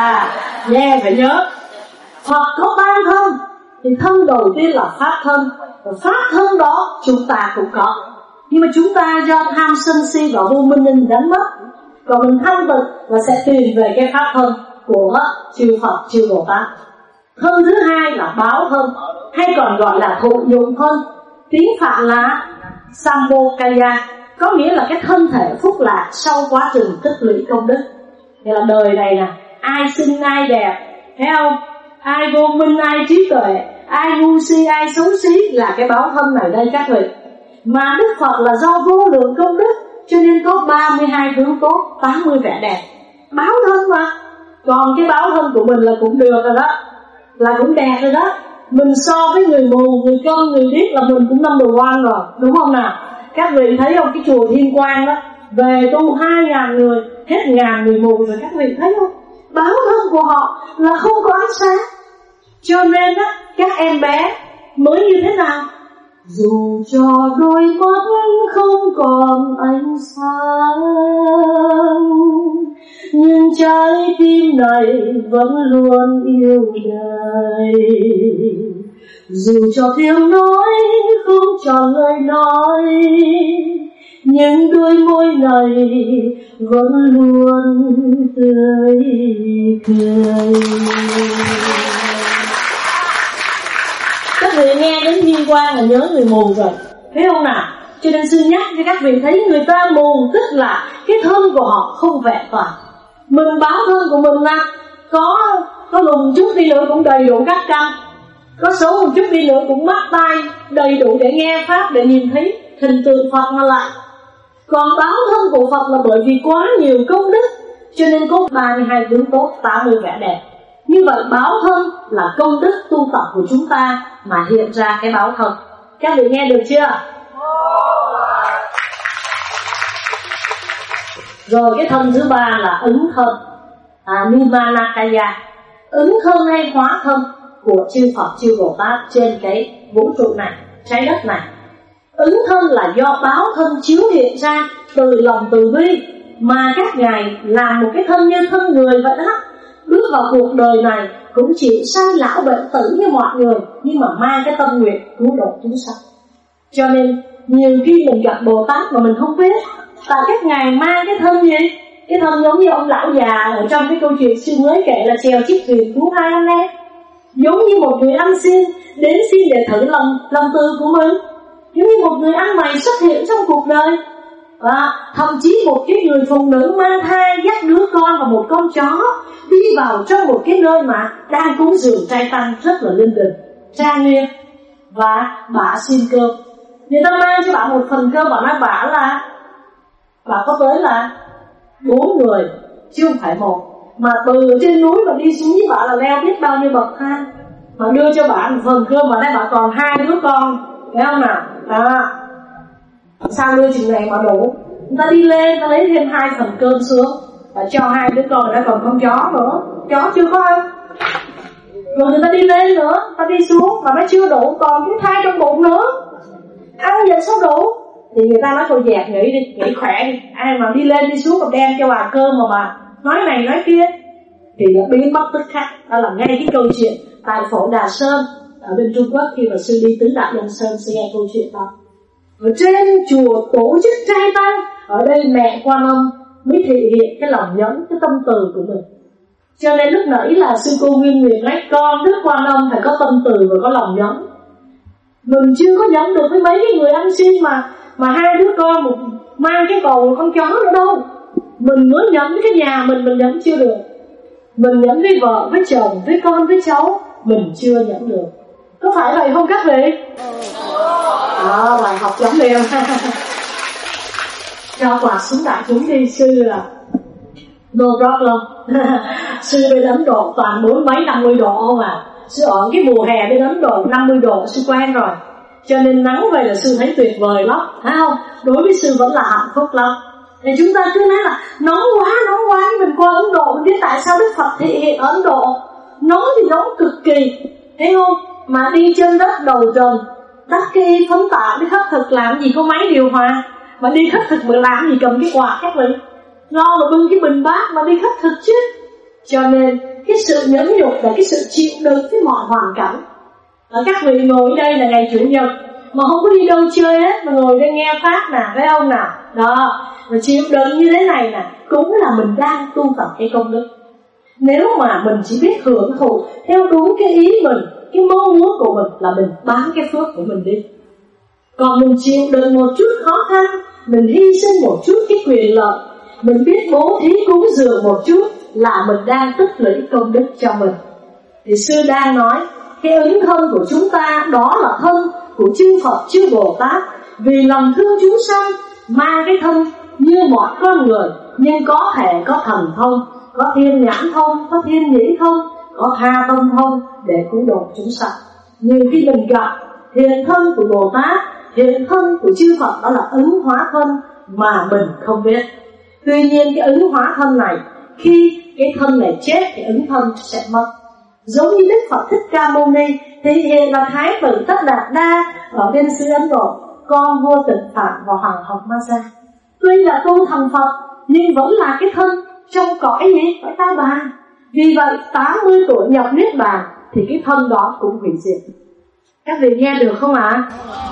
Nghe phải nhớ. Phật có ba thân, thì thân đầu tiên là pháp thân. Và pháp thân đó chúng ta cũng có. Nhưng mà chúng ta do tham sân si và vô minh nên đánh mất. Còn mình thanh tịnh là sẽ tìm về cái pháp thân của chư Phật, chư Bồ Tát. Thân thứ hai là báo thân, hay còn gọi là thụ dụng thân. Tiếng Phạn là Sambhogaya, có nghĩa là cái thân thể phúc lạc sau quá trình tích lũy công đức. Thì là đời này nè, ai xinh ai đẹp, thấy không? Ai vô minh, ai trí tuệ, ai ngu si, ai xấu xí, là cái báo thân này đây các vị. Mà Đức Phật là do vô lượng công đức, cho nên có 32 hướng tốt, 80 vẻ đẹp. Báo thân mà. Còn cái báo thân của mình là cũng được rồi đó, là cũng đẹp rồi đó. Mình so với người mù, người câm, người điếc là mình cũng number one rồi, đúng không nào? Các vị thấy không, cái chùa Thiên Quang đó, về tu 2.000 người, hết 1.000 người mù rồi, các vị thấy không? Báo thân của họ là không có ánh sáng. Cho nên đó, các em bé mới như thế nào? Dù cho đôi mắt không còn ánh sáng, nhưng trái tim này vẫn luôn yêu đời. Dù cho tiếng nói không tròn lời nói, nhưng đôi môi này vẫn luôn tươi cười. Các vị nghe đến Thiên Quang là nhớ người mù rồi, thấy không nào? Cho nên sư nhắc cho các vị thấy người ta mù tức là cái thân của họ không vẹn toàn. Mình báo thân của mình là có lùn chút đi nữa cũng đầy đủ các căn, có xấu một chút đi nữa cũng mắt tai đầy đủ để nghe pháp, để nhìn thấy hình tượng Phật mà lại. Còn báo thân của Phật là bởi vì quá nhiều công đức, cho nên có 32 tướng tốt, 80 vẻ đẹp. Như vậy báo thân là công đức tu tập của chúng ta mà hiện ra cái báo thân. Các vị nghe được chưa? Rồi cái thân thứ ba là ứng thân, Nimanakaya. Ứng thân hay hóa thân của chư Phật chư Bồ Tát trên cái vũ trụ này, trái đất này. Ứng thân là do báo thân chiếu hiện ra từ lòng từ bi, mà các ngài làm một cái thân như thân người vậy đó. Bước vào cuộc đời này cũng chỉ sanh lão bệnh tử như mọi người, nhưng mà mang cái tâm nguyện cứu độ chúng sanh. Cho nên nhiều khi mình gặp Bồ Tát mà mình không biết, tại các ngài mang cái thân gì? Cái thân giống như ông lão già ở trong cái câu chuyện sư mới kể là chèo chiếc thuyền cứu 2 anh em. Giống như một người ăn xin đến xin để thử lòng từ của mình, giống như một người ăn mày xuất hiện trong cuộc đời. Và thậm chí một cái người phụ nữ mang thai dắt đứa con và một con chó đi vào trong một cái nơi mà đang cúng dường trai tăng rất là linh đình, trang nghiêm, và bà xin cơm. Người ta mang cho bà một phần cơm, bà nói bà có tới là 4 người chứ không phải một, mà từ trên núi mà đi xuống với bà là leo biết bao nhiêu bậc thang, mà đưa cho bà một phần cơm mà đây bà còn 2 đứa con, thấy không nào? Sao đưa chừng này mà đủ? Người ta đi lên, ta lấy thêm 2 phần cơm xuống và cho 2 đứa con, đã còn con chó nữa, chó chưa có ăn. Rồi người ta đi lên nữa, ta đi xuống mà nó chưa đủ, còn cái thai trong bụng nữa, ăn vậy sao đủ? Thì người ta nói thôi dẹp, nghỉ đi, nghỉ khỏe đi. Ai mà đi lên đi xuống mà đem cho bà cơm mà bà nói này nói kia thì nó biến mất tức khắc. Đó là ngay cái câu chuyện tại Phổ Đà Sơn ở bên Trung Quốc, khi mà sư đi Tứ Đại Long Sơn sẽ nghe câu chuyện đó. Ở trên chùa tổ chức trai tăng, ở đây mẹ Quan Âm mới thể hiện cái lòng nhẫn, cái tâm từ của mình. Cho nên lúc nãy là sư cô Nguyên Nguyệt nói con Đức Quan Âm phải có tâm từ và có lòng nhẫn. Mình chưa có nhẫn được với mấy cái người ăn xin mà 2 đứa con một mang cái bầu một con chó nữa đâu. Mình mới nhẫn với cái nhà mình nhẫn chưa được. Mình nhẫn với vợ, với chồng, với con, với cháu, mình chưa nhẫn được. Có phải vậy không các vị? Bài học giống đều. Cho quạt xuống đại chúng đi. Sư là no problem. Sư bên Ấn Độ toàn 40 mấy 50 độ mà. Sư ở cái mùa hè bên Ấn Độ 50 độ sư quen rồi, cho nên nắng về là sư thấy tuyệt vời lắm, thấy không? Đối với sư vẫn là hạnh phúc lắm. Thì chúng ta cứ nói là nóng quá, mình qua Ấn Độ mình biết tại sao Đức Phật thị hiện ở Ấn Độ. Nóng thì nóng cực kỳ, thấy không? Mà đi trên đất đầu trần, đắp cái y phấn tạ đi khất thực làm gì có máy điều hòa, mà đi khất thực mà làm gì cầm cái quạt các vị, lo mà bưng cái bình bát mà đi khất thực chứ. Cho nên cái sự nhẫn nhục là cái sự chịu đựng với mọi hoàn cảnh. Các vị ngồi ở đây là ngày Chủ nhật mà không có đi đâu chơi hết, mà ngồi đây nghe pháp nè, thấy không nào? Đó, mà chịu đựng như thế này nè, cũng là mình đang tu tập cái công đức. Nếu mà mình chỉ biết hưởng thụ theo đúng cái ý mình, cái mong muốn của mình, là mình bán cái phước của mình đi. Còn mình chịu đựng một chút khó khăn, mình hy sinh một chút cái quyền lợi, mình biết bố thí cúng dường một chút, là mình đang tích lũy công đức cho mình. Thì sư đang nói cái ứng thân của chúng ta đó là thân của chư Phật chư Bồ Tát, vì lòng thương chúng sanh mang cái thân như mọi con người, nhưng có thể có thần thông, có thiên nhãn thông, có thiên nhĩ thông, có tha tâm thông để cứu độ chúng sanh. Nhiều khi mình gặp hiện thân của Bồ Tát, hiện thân của chư Phật, đó là ứng hóa thân mà mình không biết. Tuy nhiên cái ứng hóa thân này, khi cái thân này chết thì ứng thân sẽ mất. Giống như Đức Phật Thích Ca Mâu Ni thì hiện là Thái tử Tất Đạt Đa ở bên xứ Ấn Độ, con vua Tịnh Phạn và Hoàng hậu Ma Sa. Tuy là tu thành Phật nhưng vẫn là cái thân trong cõi gì? Cõi Ta Bà. Vì vậy 80 tuổi nhập Niết Bàn thì cái thân đó cũng hủy diệt. Các vị nghe được không ạ?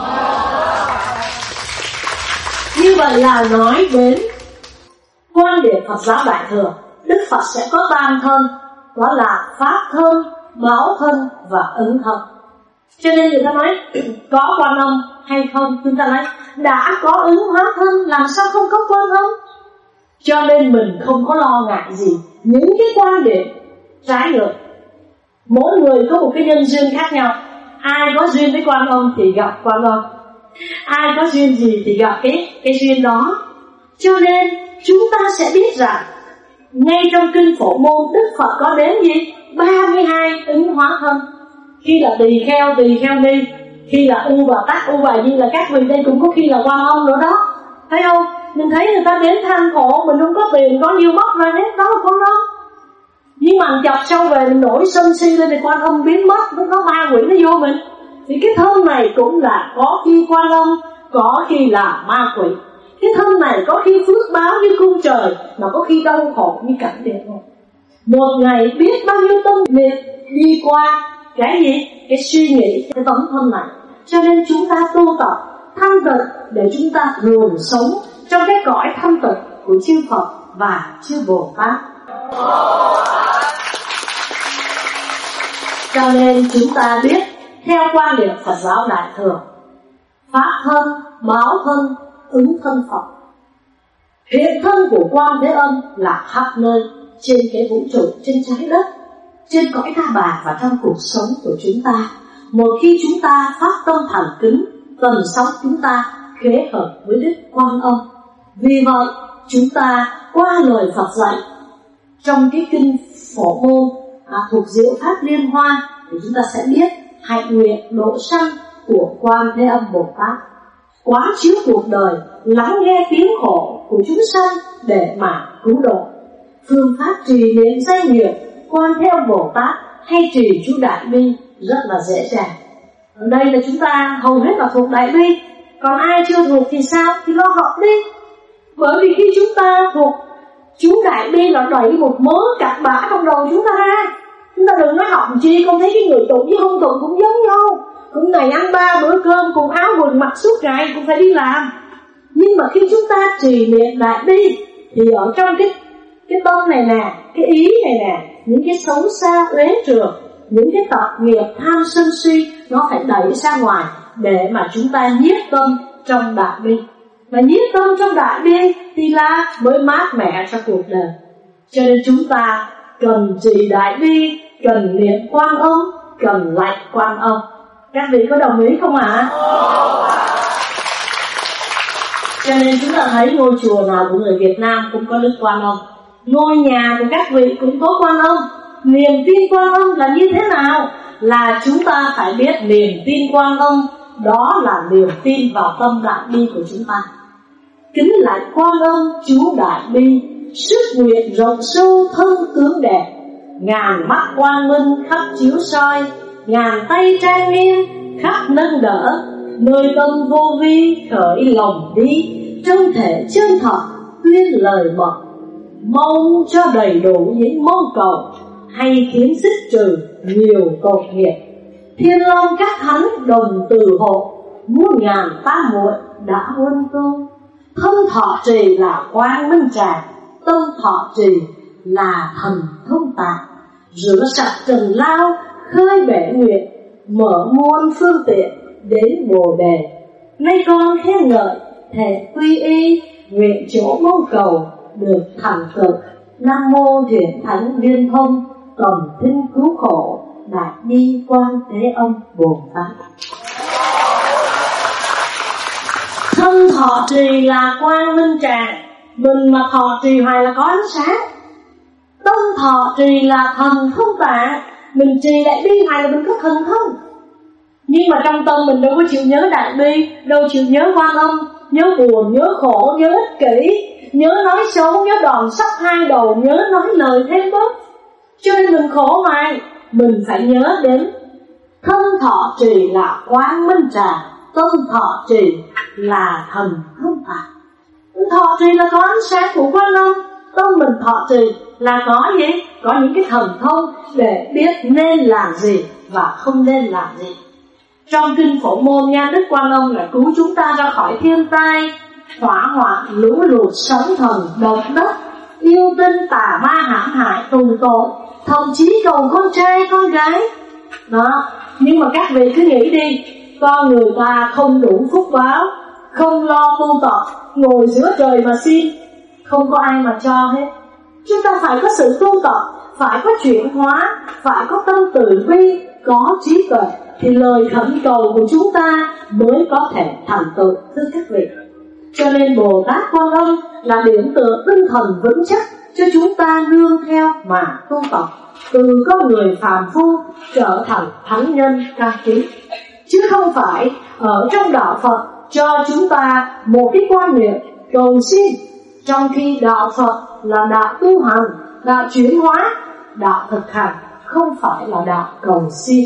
Như vậy là nói đến quan điểm Phật giáo Đại Thừa, Đức Phật sẽ có 3 thân, đó là pháp thân, báo thân và ứng thân. Cho nên người ta nói có Quan Âm hay không, chúng ta nói đã có ứng hóa thân, làm sao không có Quan Âm. Cho nên mình không có lo ngại gì những cái quan điểm trái ngược. Mỗi người có một cái nhân duyên khác nhau. Ai có duyên với Quan Âm thì gặp Quan Âm, ai có duyên gì thì gặp cái duyên đó. Cho nên chúng ta sẽ biết rằng ngay trong kinh Phổ Môn, Đức Phật có đến gì? 32 ứng hóa thân. Khi là tỳ kheo ni, khi là U Bà Tát, U Bà Di, là các vị đây cũng có khi là Quan Âm nữa đó. Thấy không? Mình thấy người ta đến than khổ, mình không có tiền, có nhiêu mất ra hết, đó là Quan Âm. Nhưng mà chọc xong về mình nổi sân si lên thì Quan Âm biến mất, nó có ma quỷ nó vô mình. Thì cái thân này cũng là có khi Quan Âm, có khi là ma quỷ. Cái thân này có khi phước báo như cung trời, mà có khi đau khổ như cảnh địa ngục. Một ngày biết bao nhiêu tâm liệt đi qua cái gì? Cái suy nghĩ, cái tấm thân này. Cho nên chúng ta tu tập thanh tịnh để chúng ta thường sống trong cái cõi thanh tịnh của chư Phật và chư Bồ Tát. Cho nên chúng ta biết, theo quan điểm Phật giáo Đại Thừa, pháp thân, báo thân, ứng thân Phật. Hiện thân của Quan Thế Âm là khắp nơi trên cái vũ trụ, trên trái đất, trên cõi Ta Bà và trong cuộc sống của chúng ta. Một khi chúng ta phát tâm thành kính, tần sống chúng ta khế hợp với Đức Quan Âm. Vì vậy chúng ta qua lời Phật dạy trong cái kinh Phổ Môn thuộc Diệu Pháp Liên Hoa thì chúng ta sẽ biết hạnh nguyện độ sanh của Quan Thế Âm Bồ Tát, quán chiếu cuộc đời, lắng nghe tiếng khổ của chúng sanh để mà cứu độ. Phương pháp trì niệm danh hiệu Quan Thế Âm Bồ Tát hay trì chú Đại Bi rất là dễ dàng. Ở đây là chúng ta hầu hết là thuộc Đại Bi, còn ai chưa thuộc thì sao? Thì lo học đi. Bởi vì khi chúng ta thuộc chú Đại Bi là đẩy một mớ cặn bã trong đầu chúng ta ra. Chúng ta đừng nói học chi, con thấy cái người tụng với không tụng cũng giống nhau, cũng ngày ăn 3 bữa cơm, cùng áo quần mặc suốt ngày, cũng phải đi làm. Nhưng mà khi chúng ta trì niệm Đại Bi thì ở trong cái tâm này nè, cái ý này nè, những cái xấu xa uế trượt, những cái tập nghiệp tham sân si nó phải đẩy ra ngoài để mà chúng ta nhiếp tâm trong Đại Bi. Và nhiếp tâm trong Đại Bi thì là mới mát mẻ cho cuộc đời. Cho nên chúng ta cần trì Đại Bi, cần niệm Quan Âm, cần lạy Quan Âm. Các vị có đồng ý không ạ? Cho nên chúng ta thấy ngôi chùa nào của người Việt Nam cũng có Đức Quan Âm, ngôi nhà của các vị cũng có Quan Âm. Niềm tin Quan Âm là như thế nào? Là chúng ta phải biết niềm tin Quan Âm đó là niềm tin vào tâm Đại Bi của chúng ta. Kính lạy Quan Âm chú Đại Bi, sức nguyện rộng sâu thân tướng đẹp, ngàn mắt quang minh khắp chiếu soi, ngàn tay trang nghiêm khắp nâng đỡ, nơi tâm vô vi khởi lòng đi, trong thể chân thật tuyên lời mật, mong cho đầy đủ những mong cầu, hay khiến dứt trừ nhiều tội nghiệp. Thiên long các thánh đồng từ hộ, muôn ngàn tam muội đã huân tu. Thân thọ trì là quang minh tràng, tâm thọ trì là thần thông tạng. Rửa sạch trần lao, khơi bể nguyện, mở muôn phương tiện đến Bồ Đề. Nay con khen ngợi thể quy y, nguyện chỗ mong cầu được thành tựu. Nam mô Thiện Thánh Liên Thông, tầm thinh cứu khổ, Đại Bi Quan Thế Âm Bồ Tát. Thân thọ trì là quang minh tràng, mình mà thọ trì hoài là có ánh sáng. Tâm thọ trì là thần thông tạng, mình trì Đại Bi hoài là mình có thần thông. Nhưng mà trong tâm mình đâu có chịu nhớ Đại Bi, đâu chịu nhớ Quan Âm, nhớ buồn, nhớ khổ, nhớ ích kỷ, nhớ nói xấu, nhớ đòn sắt hai đầu, nhớ nói lời thêm bớt. Cho nên mình khổ mà. Mình phải nhớ đến thân thọ trì là quang minh tràng, tâm thọ trì là thần thông tạng. Thọ trì là có ánh sáng của Quan Âm, tâm mình thọ trì là có gì? Có những cái thần thông để biết nên làm gì và không nên làm gì. Trong kinh Phổ Môn nha, Đức Quan Âm là cứu chúng ta ra khỏi thiên tai, hỏa hoạn, lũ lụt, sóng thần, động đất, yêu tinh, tà ma hãm hại, tù tội, thậm chí cầu con trai, con gái. Đó. Nhưng mà các vị cứ nghĩ đi, con người ta không đủ phúc báo, không lo tu tập, ngồi giữa trời mà xin, không có ai mà cho hết. Chúng ta phải có sự tu tập, phải có chuyển hóa, phải có tâm từ bi, có trí tuệ, thì lời khẩn cầu của chúng ta mới có thể thành tựu, thưa các vị. Cho nên Bồ Tát Quan Âm là điểm tựa tinh thần vững chắc cho chúng ta nương theo mà tu tập, từ con người phàm phu trở thành thánh nhân cao quý. Chứ không phải ở trong đạo Phật cho chúng ta một cái quan niệm cầu xin, trong khi đạo Phật là đạo tu hành, đạo chuyển hóa, đạo thực hành, không phải là đạo cầu xin.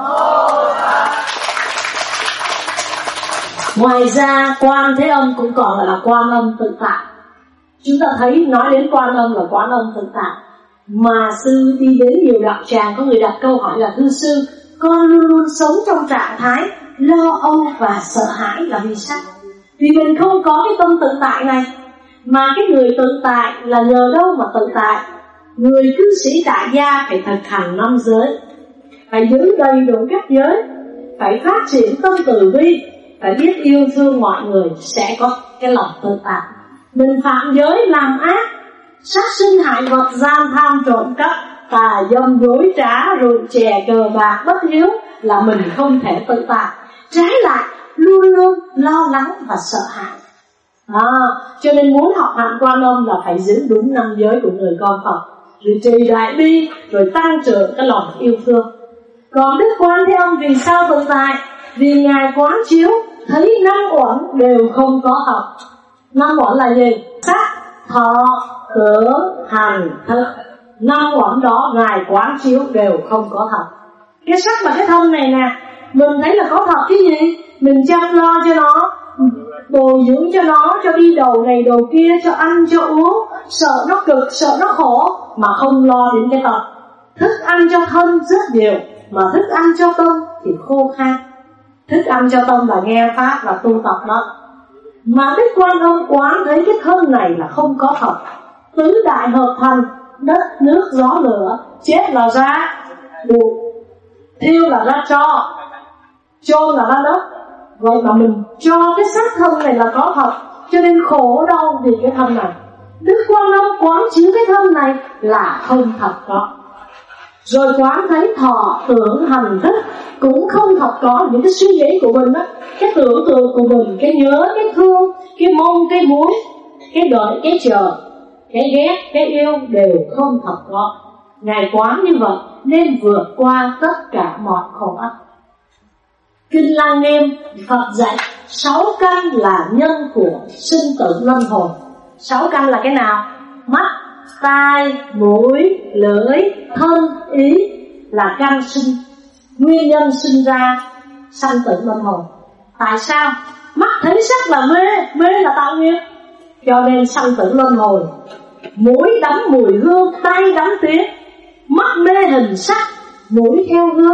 Ngoài ra Quan Thế Âm cũng còn gọi là Quan Âm Tự Tại. Chúng ta thấy nói đến Quan Âm là Quan Âm Tự Tại. Mà sư đi đến nhiều đạo tràng, có người đặt câu hỏi là: thưa sư, con luôn luôn sống trong trạng thái lo âu và sợ hãi là vì sao? Vì mình không có cái tâm tự tại này. Mà cái người tự tại là nhờ đâu mà tự tại? Người cư sĩ tại gia phải thực hành 5 giới, phải giữ đầy đủ các giới, phải phát triển tâm từ bi, phải biết yêu thương mọi người, sẽ có cái lòng tự tại. Mình phạm giới làm ác, sát sinh hại vật, gian tham trộm cắp, tà dâm dối trá, rượu chè cờ bạc bất hiếu là mình không thể tự tại. Trái lại luôn luôn lo lắng và sợ hãi. Cho nên muốn học hạnh Quan Âm là phải giữ đúng 5 giới của người con Phật, rồi trì đại bi, rồi tăng trưởng cái lòng yêu thương. Còn Đức Quan Thế Âm vì sao tự tại? Vì Ngài quán chiếu thấy 5 uẩn đều không có thật. 5 uẩn là gì? Sắc, thọ, tưởng, hành, thức. 5 uẩn đó Ngài quán chiếu đều không có thật. Cái sắc và cái thân này nè, mình thấy là có thật cái gì? Mình chăm lo cho nó, bồi dưỡng cho nó, cho đi đầu này đầu kia, cho ăn cho uống, sợ nó cực, sợ nó khổ, mà không lo đến cái tâm. Thức ăn cho thân rất nhiều, mà thức ăn cho tâm thì khô khan. Thức ăn cho tâm là nghe pháp, là tu tập đó. Mà Đức Quan Âm quán thấy cái thân này là không có thật. Tứ đại hợp thành, đất, nước, gió, lửa, chết là ra bụi, thiêu là ra tro, chôn là ra đất. Vậy mà mình cho cái xác thân này là có thật, cho nên khổ đau vì cái thân này. Đức Quan Âm quán chiếu cái thân này là không thật có. Rồi quán thấy thọ, tưởng, hành, thức cũng không thật có. Những cái suy nghĩ của mình á, cái tưởng tượng của mình, cái nhớ, cái thương, cái mong, cái muốn, cái đợi, cái chờ, cái ghét, cái yêu đều không thật có. Ngài quán như vậy nên vượt qua tất cả mọi khổ ách. Kinh Lăng Nghiêm Phật dạy 6 căn là nhân của sinh tử luân hồi. 6 căn là cái nào? Mắt, tai, mũi, lưỡi, thân, ý là căn sinh, nguyên nhân sinh ra sanh tử luân hồi. Tại sao? Mắt thấy sắc là mê, mê là tạo nghiệp, cho nên sanh tử luân hồi. Mũi đắm mùi hương, tai đắm tiếng, mắt mê hình sắc, mũi theo hương.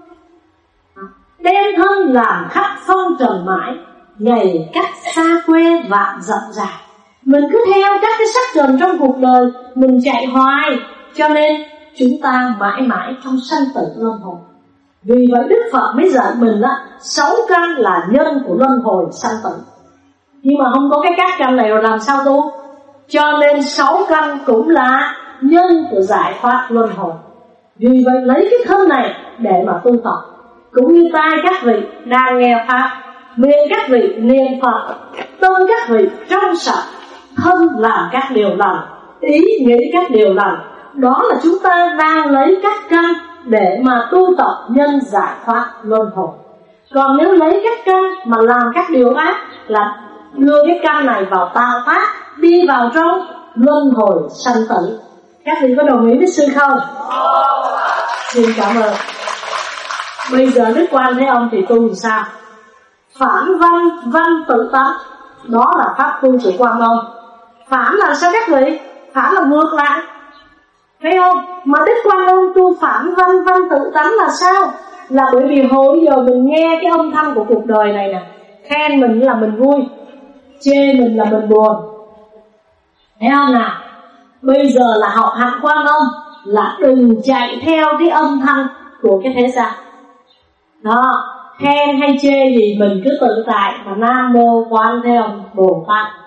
Đem thân làm khách phong trần mãi, ngày cách xa quê vạn dặm dài. Mình cứ theo các cái sắc trần trong cuộc đời, mình chạy hoài, cho nên chúng ta mãi mãi trong sanh tử luân hồi. Vì vậy Đức Phật mới dạy mình là 6 căn là nhân của luân hồi sanh tử. Nhưng mà không có cái các căn này rồi làm sao tu? Cho nên 6 căn cũng là nhân của giải thoát luân hồi. Vì vậy lấy cái thân này để mà tu tập. Cũng như tai các vị đang nghe pháp, miệng các vị niệm Phật, tâm các vị trong sạch, thân làm các điều lành, ý nghĩ các điều lành. Đó là chúng ta đang lấy các căn để mà tu tập nhân giải thoát luân hồi. Còn nếu lấy các căn mà làm các điều ác là đưa cái căn này vào tạo tác, đi vào trong luân hồi sanh tử. Các vị có đồng ý với sư không? Xin cảm ơn. Bây giờ Đức Quan Thế Âm thì tu làm sao? Phản văn, văn tự tánh. Đó là pháp tu của Quan Âm. Phản là sao các vị? Phản là ngược lại, thấy không? Mà Đức Quan Âm tu phản văn, văn tự tánh là sao? Là bởi vì hồi giờ mình nghe cái âm thanh của cuộc đời này nè, khen mình là mình vui, chê mình là mình buồn, thấy không nào? Bây giờ là học hạnh Quan Âm là đừng chạy theo cái âm thanh của cái thế gian đó. Khen hay chê gì mình cứ tự tại mà Nam Mô Quan Thế Âm Bồ Tát.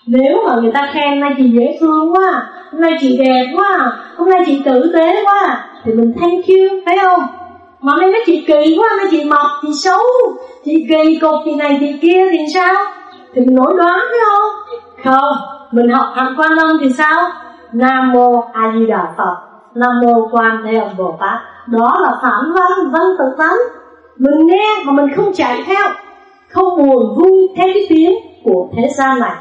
Nếu mà người ta khen nay chị dễ thương quá, hôm nay chị đẹp quá, hôm nay chị tử tế quá, thì mình thank you, thấy không? Mà hôm nay chị kỳ quá, hôm nay chị mập, chị xấu, chị kỳ cục, chị này chị kia thì sao? Thì mình nổi đoán, thấy không? Không, mình học hạnh Quan Âm thì sao? Nam Mô A Di Đà Phật, Nam Mô Quan Thế Âm Bồ Tát. Đó là phản văn, văn tự tánh. Mình nghe mà mình không chạy theo, không buồn vui theo cái tiếng của thế gian này.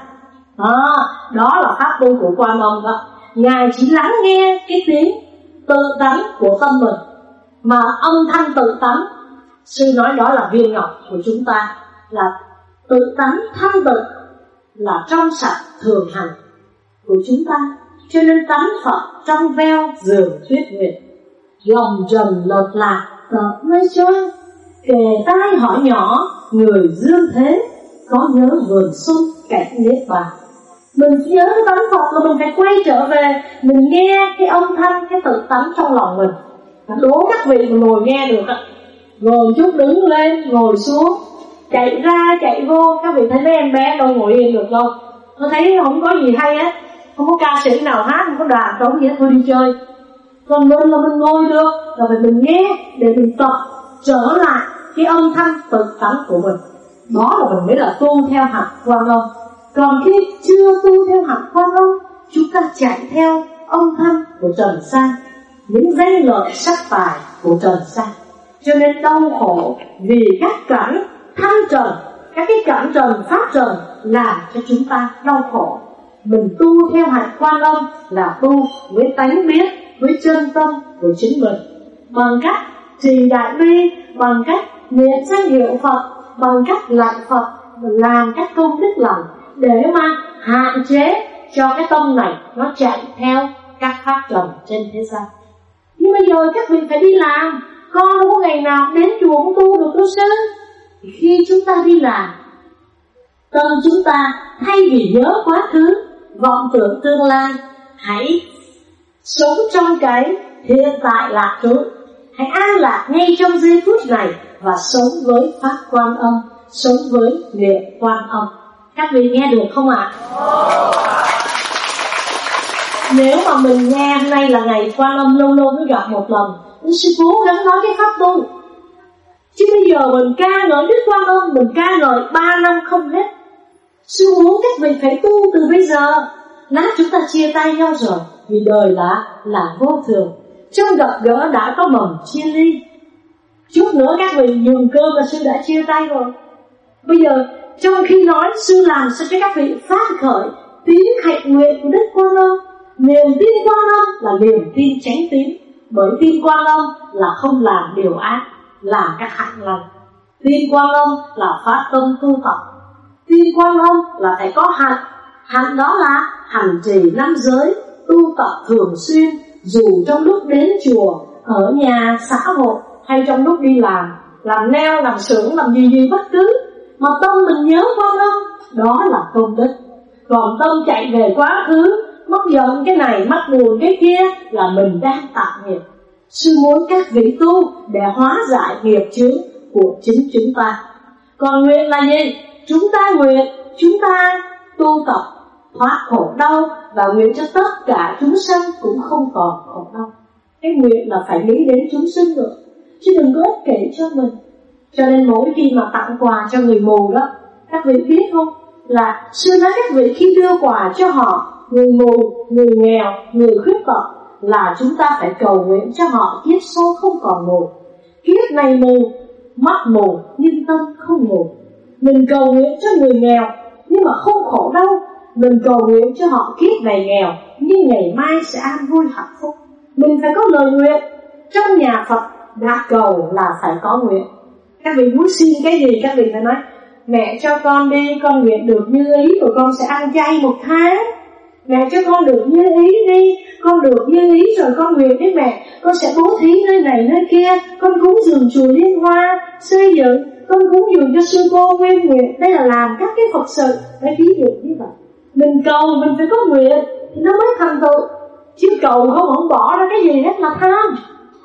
Đó là pháp tu của Quan Âm đó. Ngài chỉ lắng nghe cái tiếng tự tánh của tâm mình, mà âm thanh tự tánh, sư nói đó là viên ngọc của chúng ta, là tự tánh thanh tịnh, là trong sạch thường hành của chúng ta. Cho nên tánh Phật trong veo dường tuyết nguyệt, lòng trần lợt lạc tợt mây trôi. Kề tai hỏi nhỏ người dương thế, có nhớ vườn xuân cảnh niết bàn. Mình nhớ cái tánh Phật là mình phải quay trở về, mình nghe cái âm thanh, cái tự tánh trong lòng mình. Đố các vị mà ngồi nghe được á, ngồi chút đứng lên, ngồi xuống, chạy ra chạy vô. Các vị thấy mấy em bé đâu ngồi yên được đâu. Nó thấy không có gì hay á, không có ca sĩ nào hát, không có đàn trống gì hết, thôi đi chơi. Còn mình là mình ngồi được, là phải mình nghe để mình tập trở lại cái âm thanh tự tánh của mình. Đó là mình mới là tu theo hạnh Quan Âm. Còn khi chưa tu theo hạnh Quan Âm, chúng ta chạy theo âm thanh của trần gian, những danh lợi sắc tài của trần gian, cho nên đau khổ vì các cảnh thanh trần, các cái cảnh trần pháp trần làm cho chúng ta đau khổ. Mình tu theo hạnh Quan Âm là tu với tánh biết, với chân tâm của chính mình, bằng cách trì đại bi, bằng cách niệm danh hiệu Phật, bằng cách lạy Phật, làm các công đức lành, để mà hạn chế cho cái tâm này nó chạy theo các pháp trần trên thế gian. Nhưng bây giờ các vị phải đi làm, con đâu có ngày nào đến chùa cũng tu được đâu sư. Khi chúng ta đi làm, tâm chúng ta thay vì nhớ quá khứ, vọng tưởng tương lai, hãy sống trong cái hiện tại lạc trú, hãy an lạc ngay trong giây phút này và sống với pháp Quan Âm, sống với niệm Quan Âm. Các vị nghe được không ạ? Nếu mà mình nghe hôm nay là ngày Quan Âm, lâu lâu mới gặp một lần, sư cố gắng nói cái pháp tu. Chứ bây giờ mình ca ngợi Đức Quan Âm, mình ca ngợi 3 năm không hết. Sư muốn các vị phải tu từ bây giờ. Lát chúng ta chia tay nhau rồi, vì đời là vô thường. Trong gặp gỡ đã có mầm chia ly. Chút nữa các vị nhường cơm là sư đã chia tay rồi. Bây giờ trong khi nói, sư làm sao cho các vị phát khởi tín hạnh nguyện của Đức Quan Âm. Niềm tin Quan Âm là niềm tin chánh tín, bởi tin Quan Âm là không làm điều ác, làm các hạnh lành. Tin Quan Âm là phát tâm tu tập. Tin Quan Âm là phải có hạnh. Hạnh đó là hành trì 5 giới, tu tập thường xuyên, dù trong lúc đến chùa, ở nhà, xã hội, hay trong lúc đi làm neo, làm xưởng, làm gì bất cứ, mà tâm mình nhớ Quan Âm, đó là công đức. Còn tâm chạy về quá khứ, mất giận cái này, mất buồn cái kia, là mình đang tạo nghiệp. Sư muốn các vị tu để hóa giải nghiệp chướng của chính chúng ta. Còn nguyện là gì? Chúng ta nguyện, chúng ta tu tập thoát khổ đau, và nguyện cho tất cả chúng sanh cũng không còn khổ đau. Cái nguyện là phải nghĩ đến chúng sinh được, chứ đừng có ích kỷ cho mình. Cho nên mỗi khi mà tặng quà cho người mù đó, các vị biết không, là sư nói các vị khi đưa quà cho họ, người mù, người nghèo, người khuyết tật, là chúng ta phải cầu nguyện cho họ kiếp sau không còn mù. Kiếp này mù, mắt mù nhưng tâm không mù. Mình cầu nguyện cho người nghèo nhưng mà không khổ đau. Mình cầu nguyện cho họ kiếp này nghèo nhưng ngày mai sẽ an vui hạnh phúc. Mình phải có lời nguyện. Trong nhà Phật đã cầu là phải có nguyện. Các vị muốn xin cái gì các vị phải nói: mẹ cho con đi, con nguyện được như ý, rồi con sẽ ăn chay 1 tháng. Mẹ cho con được như ý đi, con được như ý rồi con nguyện với mẹ, con sẽ bố thí nơi này nơi kia, con cúng dường chùa Liên Hoa xây dựng, con cúng dường cho sư cô nguyên nguyện. Đây là làm các cái Phật sự. Đấy, ví dụ như vậy. Mình cầu mình phải có nguyện thì nó mới thành tựu. Chứ cầu không bỏ ra cái gì hết là tham.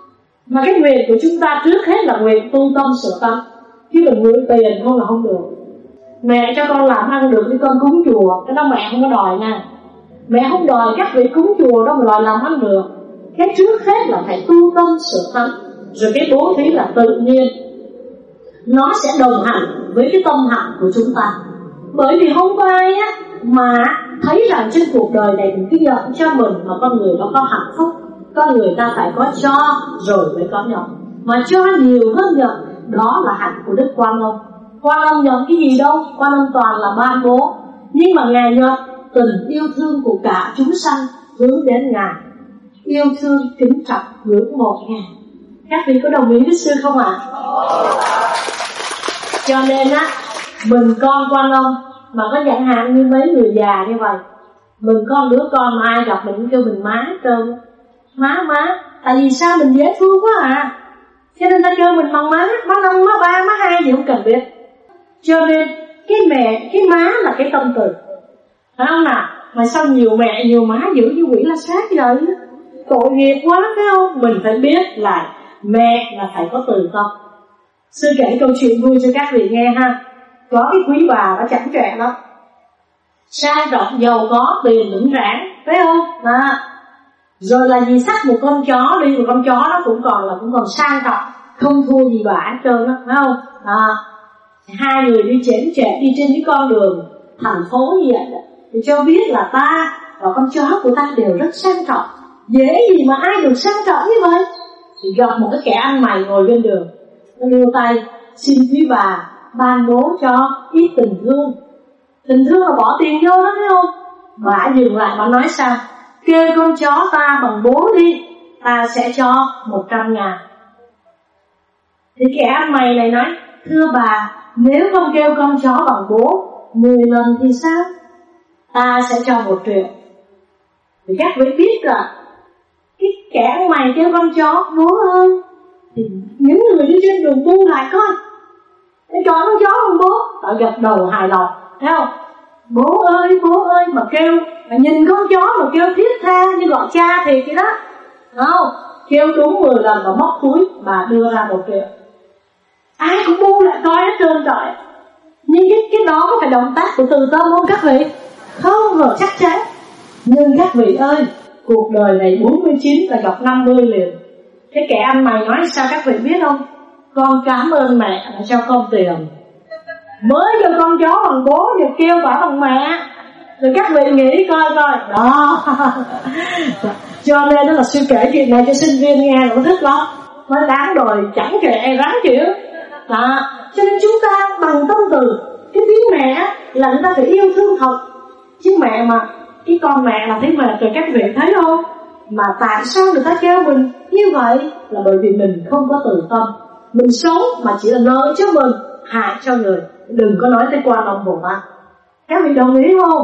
Mà cái nguyện của chúng ta trước hết là nguyện tu tâm sửa tâm, chứ mình mượn tiền không là không được. Mẹ cho con làm ăn được thì con cúng chùa. Cái đó mẹ không có đòi nha. Mẹ không đòi các vị cúng chùa đâu mà đòi làm ăn được. Cái trước hết là phải tu tâm sửa tánh, rồi cái bố thí là tự nhiên, nó sẽ đồng hành với cái tâm hạnh của chúng ta. Bởi vì không có ai á mà thấy rằng trên cuộc đời này mình cứ nhận cho mình mà con người đó có hạnh phúc. Con người ta phải có cho rồi mới có nhận, mà cho nhiều hơn nhận. Đó là hạnh của Đức Quan Âm. Quan Âm nhận cái gì đâu, Quan Âm toàn là ban bố. Nhưng mà Ngài nhận tình yêu thương của cả chúng sanh hướng đến Ngài, yêu thương kính trọng ngưỡng mộ Ngài. Các vị có đồng ý với sư không ạ? Cho nên á, mình con Quan Âm mà có chẳng hạn như mấy người già như vậy, mình con đứa con mà ai gặp mình cũng kêu mình má trơn. Má, tại vì sao? Mình dễ thương quá à, cho nên ta kêu mình bằng má. Má năm, má ba, má hai gì không cần biết. Cho nên cái mẹ, cái má là cái tâm từ, phải không nào? Mà sao nhiều mẹ nhiều má dữ như quỷ la sát vậy? Tội nghiệp quá phải không? Mình phải biết là mẹ là phải có từ tâm. Sư kể câu chuyện vui cho các vị nghe ha. Có cái quý bà đã chẳng trẻ lắm, sang trọng giàu có, tiền lửng rãng, phải không? Rồi là gì, xách một con chó đi, một con chó nó cũng còn sang trọng, không thua gì bà hết trơn đó, phải không? Hai người đi chém chệ đi trên cái con đường thành phố như vậy để cho biết là ta và con chó của ta đều rất sang trọng. Dễ gì mà ai được sang trọng như vậy? Thì gặp một cái kẻ ăn mày ngồi bên đường, nó đưa tay xin quý bà ban bố cho ít tình thương. Tình thương là bỏ tiền vô đó, thấy không? Bà dừng lại, bà nói sao? Kêu con chó ta bằng bố đi, ta sẽ cho 100.000. Thì kẻ ăn mày này nói, thưa bà, nếu không kêu con chó bằng bố 10 lần thì sao? Ta sẽ cho 1 triệu. Thì các vị biết là cái kẻ ăn mày kêu con chó bố ơi, thì những người đi trên đường bu lại coi, cái con chó bằng bố, họ gật đầu hài lòng, thấy không? Bố ơi mà kêu, mà nhìn con chó mà kêu thiết tha như gọi cha thì cái đó, không? Kêu đúng 10 lần mà móc túi bà đưa ra 1 triệu. Ai cũng bu lại coi hết trơn trời. Nhưng cái đó có phải động tác của từ tâm không các vị? Không, rồi chắc chắn. Nhưng các vị ơi, cuộc đời này 49 là gặp 50 liền. Cái kẻ ăn mày nói sao các vị biết không? Con cảm ơn mẹ đã cho con tiền, mới cho con chó bằng bố thì kêu bà bằng mẹ. Rồi các vị nghĩ coi đó. Cho nên đó là sư kể chuyện này cho sinh viên nghe là nó thích lắm, nó đáng đòi chẳng kệ ráng chịu đó. Cho nên chúng ta bằng tâm từ. Cái tiếng mẹ là người ta phải yêu thương thật, chứ mẹ mà cái con mẹ là thấy mệt rồi, các vị thấy không? Mà tại sao người ta kêu mình như vậy? Là bởi vì mình không có từ tâm. Mình sống mà chỉ là lợi cho mình, hại cho người. Đừng có nói tới Quan Âm Bồ Tát. Các vị đồng ý không?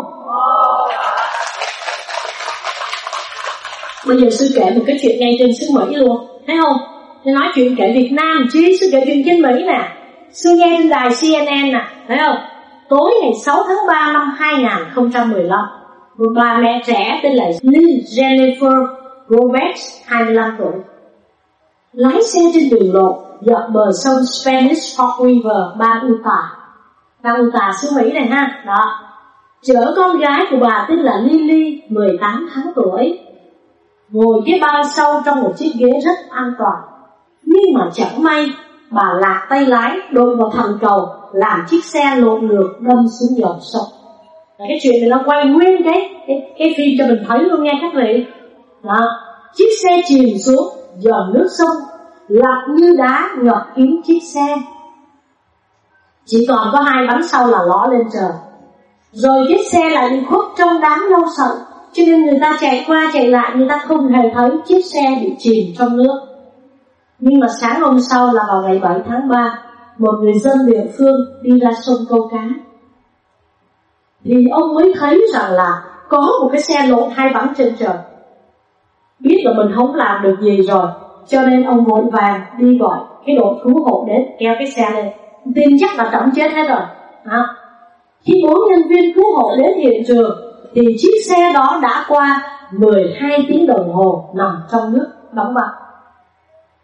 Bây giờ sư kể một cái chuyện ngay trên xứ Mỹ luôn, thấy không? Tôi nói chuyện kể Việt Nam chứ sư kể chuyện trên Mỹ nè. Sư nghe trên đài CNN nè, thấy không? Tối ngày 6 tháng 3 năm 2015, một bà mẹ trẻ tên là Lynn Jennifer Roberts, 25 tuổi, lái xe trên đường lộ dọc bờ sông Spanish Fork River, bang Utah xứ Mỹ này ha. Đó, chở con gái của bà tên là Lily, 18 tháng tuổi, ngồi cái bao sau trong một chiếc ghế rất an toàn. Nhưng mà chẳng may bà lạc tay lái đụng vào thành cầu, làm chiếc xe lộn ngược đâm xuống dòng sông. Cái chuyện này nó quay nguyên cái phim cho mình thấy luôn nha các vị. Đó, chiếc xe chìm xuống, dòng nước sông lặng như đá ngập kín chiếc xe, chỉ còn có 2 bánh sau là ló lên trời. Rồi chiếc xe lại bị khuất trong đám lâu sậy, cho nên người ta chạy qua chạy lại, người ta không hề thấy chiếc xe bị chìm trong nước. Nhưng mà sáng hôm sau là vào ngày 7 tháng 3, một người dân địa phương đi ra sông câu cá, thì ông mới thấy rằng là có một cái xe lộn 2 bánh trên trời. Biết là mình không làm được gì rồi, cho nên ông vội vàng đi gọi cái đội cứu hộ đến kéo cái xe lên. Tin chắc là trọng chết hết rồi. Khi 4 nhân viên cứu hộ đến hiện trường thì chiếc xe đó đã qua 12 tiếng đồng hồ nằm trong nước đóng băng.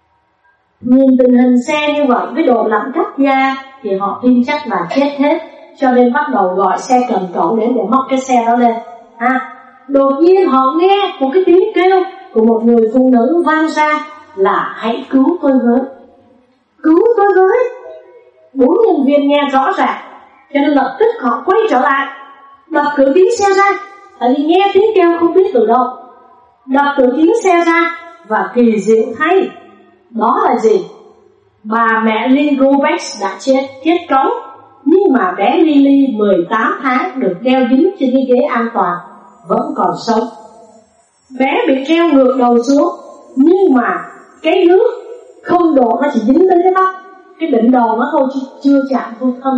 Nhìn tình hình xe như vậy với độ lạnh cắt da thì họ tin chắc là chết hết. cho nên bắt đầu gọi xe cần cẩu đến để móc cái xe đó lên. Đột nhiên họ nghe một cái tiếng kêu của một người phụ nữ vang ra là hãy cứu tôi với, cứu tôi với. 4 nhân viên nghe rõ ràng, cho nên lập tức họ quay trở lại, đập cửa kính xe ra, tại vì nghe tiếng kêu không biết từ đâu. Đập cửa kính xe ra, và kỳ diệu thay, đó là gì? Bà mẹ Lynn Gobex đã chết cống, nhưng mà bé Lily 18 tháng được đeo dính trên cái ghế an toàn vẫn còn sống. Bé bị treo ngược đầu xuống, nhưng mà cái nước không đổ, nó chỉ dính đến cái tóc, cái đỉnh đầu nó thôi, chưa chạm vô thân.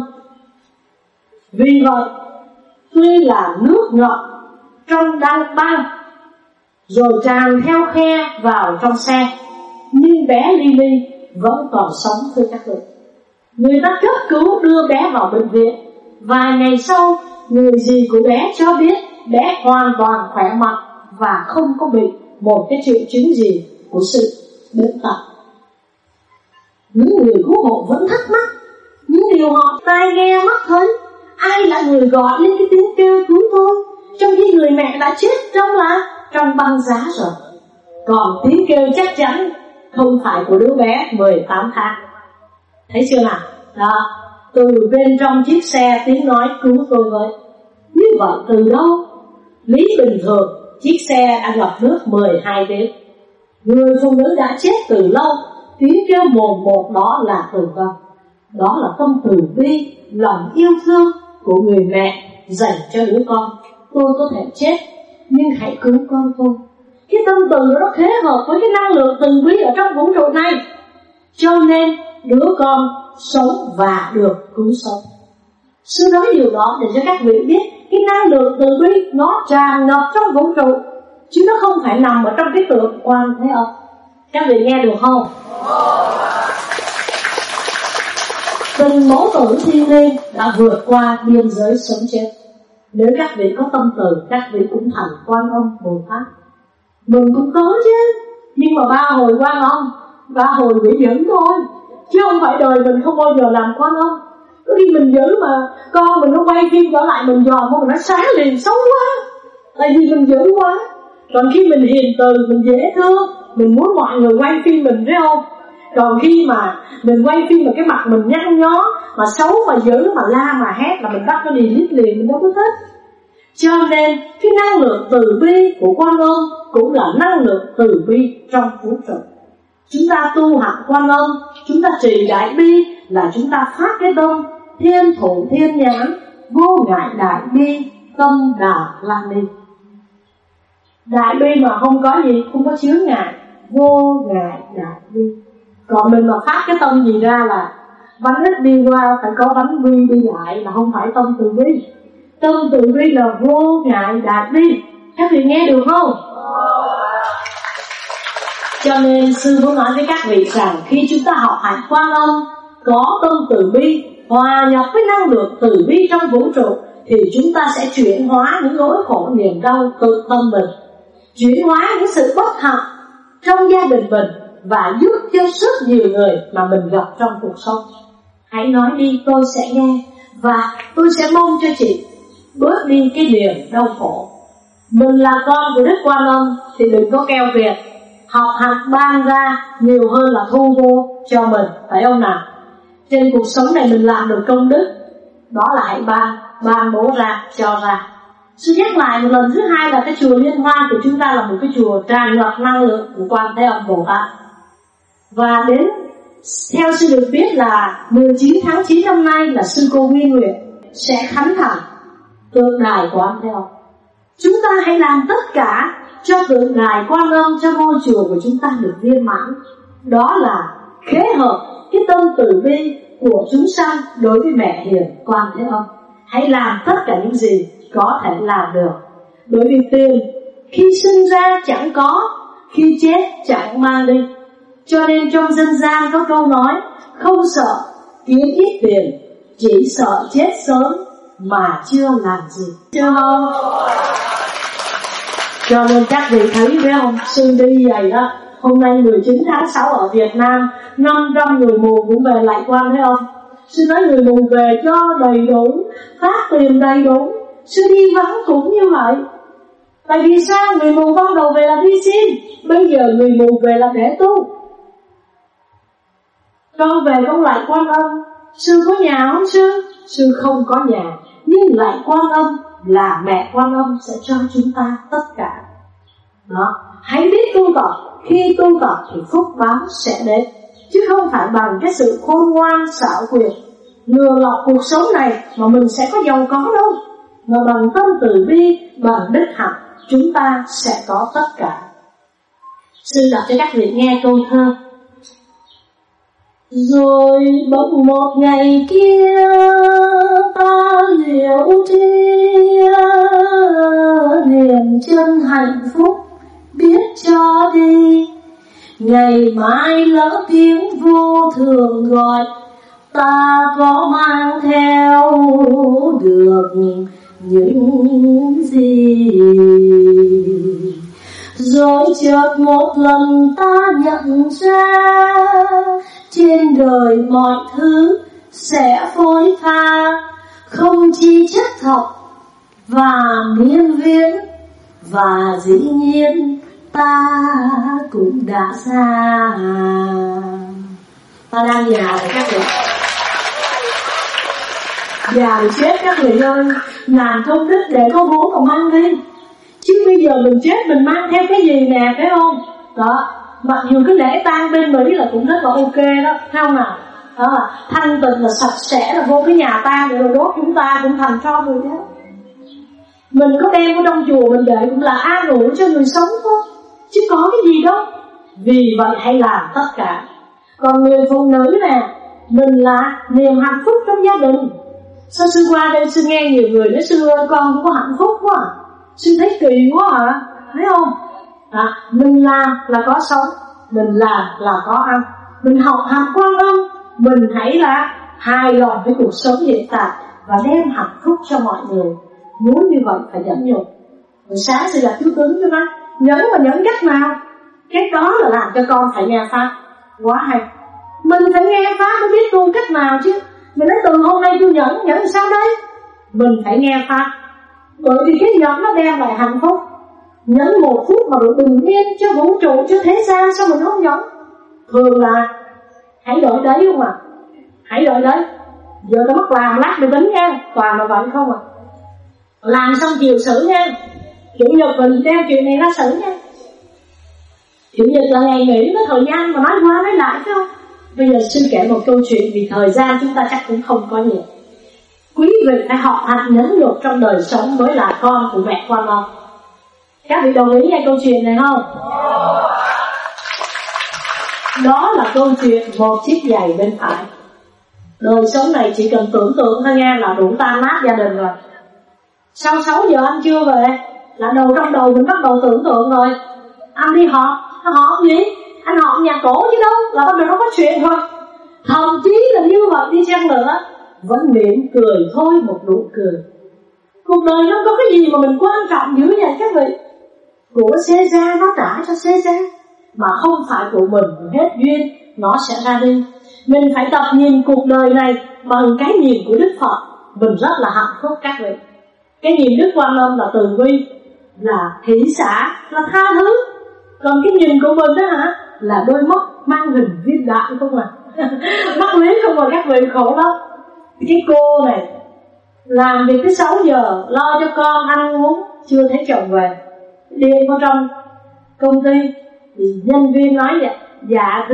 Vì vậy, tuy là nước ngọt trong đăng băng rồi tràn theo khe vào trong xe, nhưng bé Lily vẫn còn sống, thưa các vị. Người ta cấp cứu đưa bé vào bệnh viện. Vài ngày sau, người dì của bé cho biết bé hoàn toàn khỏe mạnh và không có bị một cái triệu chứng gì của sự bệnh tật. Những người cứu hộ vẫn thắc mắc những điều họ tai nghe mắt thấy. Ai là người gọi lên cái tiếng kêu cứu tôi, trong khi người mẹ đã chết trong băng giá rồi? Còn tiếng kêu chắc chắn không phải của đứa bé 18 tháng. Thấy chưa nào? Đó, từ bên trong chiếc xe tiếng nói cứu tôi với. Như vậy từ đâu? Lý bình thường chiếc xe đã ngập nước 12 tiếng. Người phụ nữ đã chết từ lâu. Tiếng kêu mồm một đó là từ vong. Đó là tâm từ bi, lòng yêu thương của người mẹ dành cho đứa con. Tôi có thể chết, nhưng hãy cứu con tôi. Cái tâm từ nó khế hợp với cái năng lượng từ bi ở trong vũ trụ này, cho nên đứa con sống và được cứu sống. Sư nói điều đó để cho các vị biết cái năng lượng từ bi nó tràn ngập trong vũ trụ, chứ nó không phải nằm ở trong cái tượng Quan Thế Âm. Các vị nghe được không? Từng mẫu tử thiên liêng đã vượt qua biên giới sống chết. Nếu các vị có tâm từ, các vị cũng thành Quan Âm Bồ Tát. Mình cũng có chứ, nhưng mà 3 hồi Quan Âm, 3 hồi bị dẫn thôi, chứ không phải đời mình không bao giờ làm Quan Âm. Có khi mình giữ mà con mình nó quay phim trở lại mình dòm mà nó sáng liền, xấu quá, tại vì mình giữ quá. Còn khi mình hiền từ, mình dễ thương, mình muốn mọi người quay phim mình, thấy không? Còn khi mà mình quay phim mà cái mặt mình nhăn nhó, mà xấu mà dữ mà la mà hét là mình bắt nó delete liền, mình đâu có thích. Cho nên cái năng lượng từ bi của Quan Âm cũng là năng lượng từ bi trong vũ trụ. Chúng ta tu học Quan Âm, chúng ta trì đại bi là chúng ta phát cái tâm thiên thủ thiên nhãn, vô ngại đại bi, tâm đà la ni. Đại bi mà không có gì, không có chướng ngại, vô ngại đại bi. Còn mình mà phát cái tâm gì ra là bánh ít đi qua, phải có bánh quy đi lại, là không phải tâm từ bi. Tâm từ bi là vô ngại đại bi. Các vị nghe được không? Cho nên sư muốn nói với các vị rằng khi chúng ta học hành Quan Âm, có tâm từ bi hòa nhập với năng lượng từ bi trong vũ trụ, thì chúng ta sẽ chuyển hóa những nỗi khổ niềm đau từ tâm mình, chuyển hóa những sự bất hạnh trong gia đình mình, và giúp cho rất nhiều người mà mình gặp trong cuộc sống. Hãy nói đi, tôi sẽ nghe, và tôi sẽ mong cho chị bớt đi cái niềm đau khổ. Mình là con của Đức Quan Âm thì đừng có keo kiệt, học hành ban ra nhiều hơn là thu vô cho mình, phải không nào? Trên cuộc sống này mình làm được công đức, đó là hãy ban bố ra, cho ra. Sư nhắc lại một lần thứ hai là cái chùa Liên Hoa của chúng ta là một cái chùa tràn ngập năng lượng của Quan Thế Âm Bồ Tát. Và đến theo sư được biết là 19 tháng 9 năm nay là sư cô Nguyên Nguyệt sẽ khánh thành tượng đài Quan Thế Âm. Chúng ta hãy làm tất cả cho tượng đài Quan Âm, cho ngôi chùa của chúng ta được viên mãn. Đó là khế hợp cái tâm từ bi của chúng sanh đối với mẹ hiền Quan Thế Âm. Hãy làm tất cả những gì có thể làm được. Bởi vì tiền khi sinh ra chẳng có, khi chết chẳng mang đi. Cho nên trong dân gian có câu nói, không sợ kiếm ít tiền, chỉ sợ chết sớm mà chưa làm gì. Chưa không? Cho nên các vị thấy phải không, sư đi vậy đó. Hôm nay 19 tháng 6 ở Việt Nam, 500 người mù cũng về lại Quan Thế Âm. Sư nói người mù về cho đầy đủ, phát tiền đầy đủ. Sư đi vắng cũng như vậy. Tại vì sao? Người mù ban đầu về là đi xin, bây giờ người mù về là để tu. Con về con lại Quan Âm. Sư có nhà không sư? Sư không có nhà, nhưng lại Quan Âm là mẹ Quan Âm sẽ cho chúng ta tất cả. Đó, hãy biết tu tập. Khi tu tập thì phúc báo sẽ đến, chứ không phải bằng cái sự khôn ngoan xảo quyệt lừa lọc cuộc sống này mà mình sẽ có giàu có đâu. Mà bằng tâm từ bi, bằng đức hạnh, chúng ta sẽ có tất cả. Sư đọc cho các vị nghe câu thơ. Rồi bỗng một ngày kia ta liệu thi, niềm chân hạnh phúc biết cho đi. Ngày mai lỡ tiếng vô thường gọi, ta có mang theo được những gì. Rồi chợt một lần ta nhận ra, trên đời mọi thứ sẽ phôi pha, không chi chất thọc và miên viễn. Và dĩ nhiên ta cũng đã xa. Ta đang già rồi các vị, già rồi chết các vị ơi. Làm công đức để có vốn còn mang đi, chứ bây giờ mình chết mình mang theo cái gì nè, phải không? Đó, mặc dù cái lễ tang bên Mỹ là cũng rất là ok đó, thấy không nào? Đó là thanh tịnh là sạch sẽ, là vô cái nhà tang rồi đốt chúng ta cũng thành tro rồi đó. Mình có đem ở trong chùa mình để cũng là an ủi cho người sống thôi, chứ có cái gì đâu. Vì vậy hãy làm tất cả. Còn người phụ nữ nè, mình là niềm hạnh phúc trong gia đình. Sao sư qua đây sư nghe nhiều người nói sư ơi con không có hạnh phúc quá à? Sư thấy kỳ quá à, thấy không? Mình làm là có sống, mình làm là có ăn. Mình học hành Quan Âm, mình hãy là hài lòng với cuộc sống hiện tại và đem hạnh phúc cho mọi người. Muốn như vậy phải nhẫn nhục. Rồi sáng sư gặp chú Tướng cho nó nhẫn, mà nhẫn cách nào? Cái đó là làm cho con phải nghe Pháp. Quá hay. Mình phải nghe Pháp mới biết tu cách nào chứ. Mình nói từ hôm nay tôi nhẫn sao đấy? Mình phải nghe Pháp. Bởi vì cái nhẫn nó đem lại hạnh phúc. Nhẫn một phút mà được bình yên cho vũ trụ, cho thế gian, sao mình không nhẫn? Thường là hãy đợi đấy không à? Hãy đợi đấy. Giờ tao mất làm lát mày tính nha. Toàn là vậy không à? Làm xong chiều xử nha. Chủ nhật mình đem chuyện này ra xử nha. Chủ nhật là ngày nghỉ, có thời gian mà nói qua nói lại phải không? Bây giờ sư kể một câu chuyện, vì thời gian chúng ta chắc cũng không có nhiều. Quý vị phải học hành nhẫn nhục trong đời sống mới là con của mẹ Quan Âm. Các vị đồng ý nghe câu chuyện này không? Đó là câu chuyện một chiếc giày bên phải. Đời sống này chỉ cần tưởng tượng thôi nghe là đủ tan nát gia đình rồi. Sau 6 giờ anh chưa về là trong đầu mình bắt đầu tưởng tượng rồi. Anh đi họp gì? Anh họp nhà cổ chứ đâu, là bắt đầu nó có chuyện rồi. Thậm chí là như vậy đi chăng nữa vẫn mỉm cười thôi, một nụ cười. Cuộc đời nó có cái gì mà mình quan trọng dữ vậy các vị? Của Caesar nó trả cho Caesar, mà không phải của mình, hết duyên nó sẽ ra đi. Mình phải tập nhìn cuộc đời này bằng cái nhìn của Đức Phật, mình rất là hạnh phúc các vị. Cái nhìn Đức Quan Âm là từ bi, là hỷ xả, là tha thứ. Còn cái nhìn của mình đó hả, là đôi mắt mang hình viên đạn không à. Mắt lý không à các vị, khổ lắm. Cái cô này làm việc tới 6 giờ, lo cho con ăn uống, chưa thấy chồng về. Điện vào trong công ty thì nhân viên nói vậy: dạ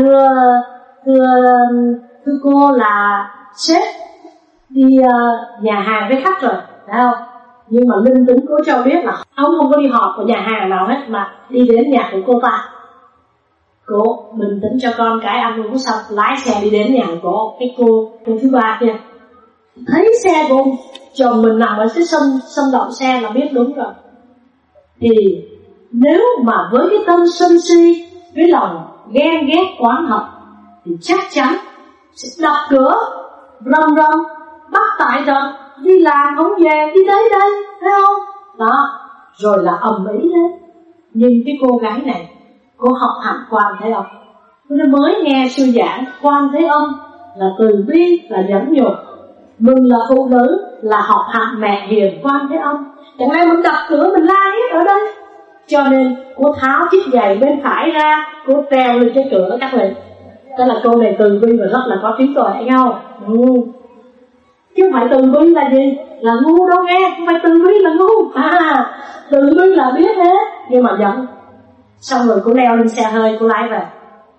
thưa cô là sếp đi nhà hàng với khách rồi, phải không? Nhưng mà linh tính cô cho biết là ông không có đi họp ở nhà hàng nào hết, mà đi đến nhà của cô ta. Cô bình tĩnh cho con cái ăn uống xong, lái xe đi đến nhà của cái cô thứ ba kia. Thấy xe của chồng mình nằm ở cái sân đậu xe là biết đúng rồi. Thì nếu mà với cái tâm sân si, với lòng ghen ghét oán hận, thì chắc chắn sẽ đập cửa rầm bắt tại trận, đi làm không về, đi tới đây, thấy không? Đó, rồi là ầm ĩ lên. Nhưng cái cô gái này, cô học hành Quan Thế Âm, cô mới nghe sư giảng Quan Thế Âm là từ bi, là nhẫn nhục. Mình là phụ nữ, là học hành mẹ hiền Quan Thế Âm. Chẳng lẽ mình đập cửa mình la hết ở đây? Cho nên cô tháo chiếc giày bên phải ra, cô treo lên cái cửa các vị. Đó là cô này từ bi và rất là có trí tuệ nhau. Chứ không phải từ bi là gì? Là ngu đâu nghe, không phải từ bi là ngu. Từ bi là biết hết, nhưng mà giận. Xong rồi cô leo lên xe hơi, cô lái về.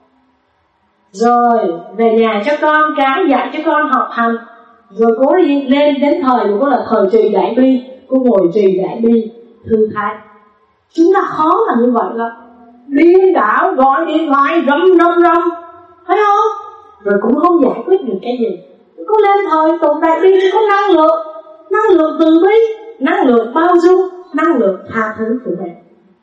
Rồi về nhà cho con cái, dạy cho con học hành. Rồi cô đi lên đến thời của cô là thời trì đại bi. Cô ngồi trì đại bi thư thái. Chúng ta khó là như vậy đó. Điên đảo gọi điện thoại rầm, thấy không? Rồi cũng không giải quyết được cái gì. Cô lên thời tụng đại bi có năng lượng từ bi, năng lượng bao dung, năng lượng tha thứ của mẹ.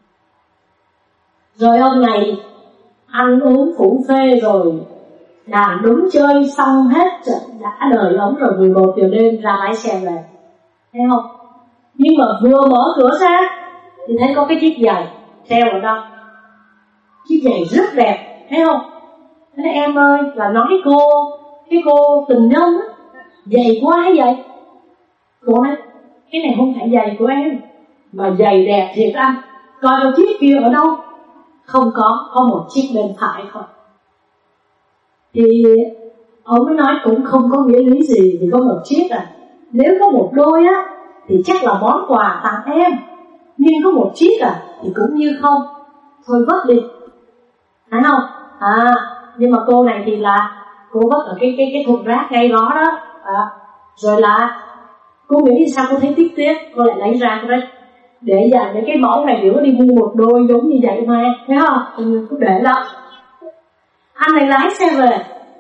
Rồi hôm này ăn uống phủ phê rồi đàn đúng chơi xong hết đã đời ống rồi, 11 giờ đêm ra lái xe về, thấy không? Nhưng mà vừa mở cửa ra thì thấy có cái chiếc giày treo ở đó. Chiếc giày rất đẹp, thấy không? Thế nên em ơi, là nói cái cô tình nhân á, giày của ai vậy? Cô nói cái này không phải giày của em, mà giày đẹp thiệt anh. Coi một chiếc kia ở đâu? Không có một chiếc bên phải thôi. Thì ông mới nói cũng không có nghĩa lý gì, thì có một chiếc à. Nếu có một đôi á thì chắc là món quà tặng em, nhưng có một chiếc à thì cũng như không. Thôi vứt đi, thấy không? Nhưng mà cô này thì là cô vứt ở cái thùng rác ngay đó đó. Rồi là cô nghĩ sao cô thấy tiếc, cô lại lấy ra cô đấy để dành những cái mẫu này, nếu đi mua một đôi giống như vậy mà, thấy không? Cứ để đó. Anh này lái xe về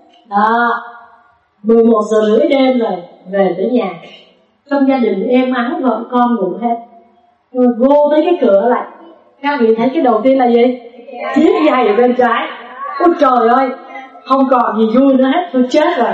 11 giờ rưỡi đêm rồi về tới nhà. Trong gia đình êm ắng, vợ con ngủ hết. Rồi vô tới cái cửa lại, các vị thấy cái đầu tiên là gì? Chiếc giày ở bên trái. Ôi trời ơi, không còn gì vui nữa hết, tôi chết rồi.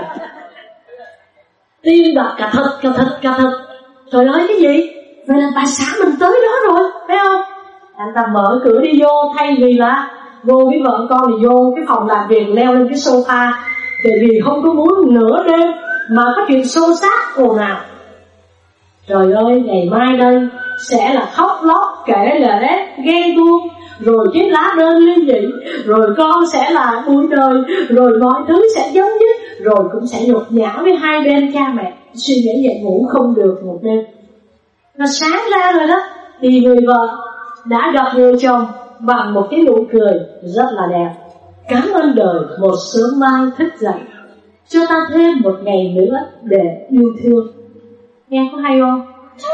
Tim đập cả thật. Trời ơi cái gì? Vậy là bà xã mình tới đó rồi, thấy không? Anh ta mở cửa đi vô, thay vì là vô với vợ con thì vô cái phòng làm việc, leo lên cái sofa, tại vì không có muốn nửa đêm mà có chuyện xô xát ồn ào. Trời ơi, ngày mai đây sẽ là khóc lóc, kể lể, ghen tuông, rồi cái lá đơn ly dị, rồi con sẽ là bụi đời, rồi mọi thứ sẽ chấm dứt, rồi cũng sẽ nhục nhã với hai bên cha mẹ. Suy nghĩ vậy ngủ không được một đêm. Nó sáng ra rồi đó, thì người vợ đã gặp người chồng bằng một cái nụ cười rất là đẹp. Cảm ơn đời một sớm mai thức dậy, cho ta thêm một ngày nữa để yêu thương. Nghe có hay không?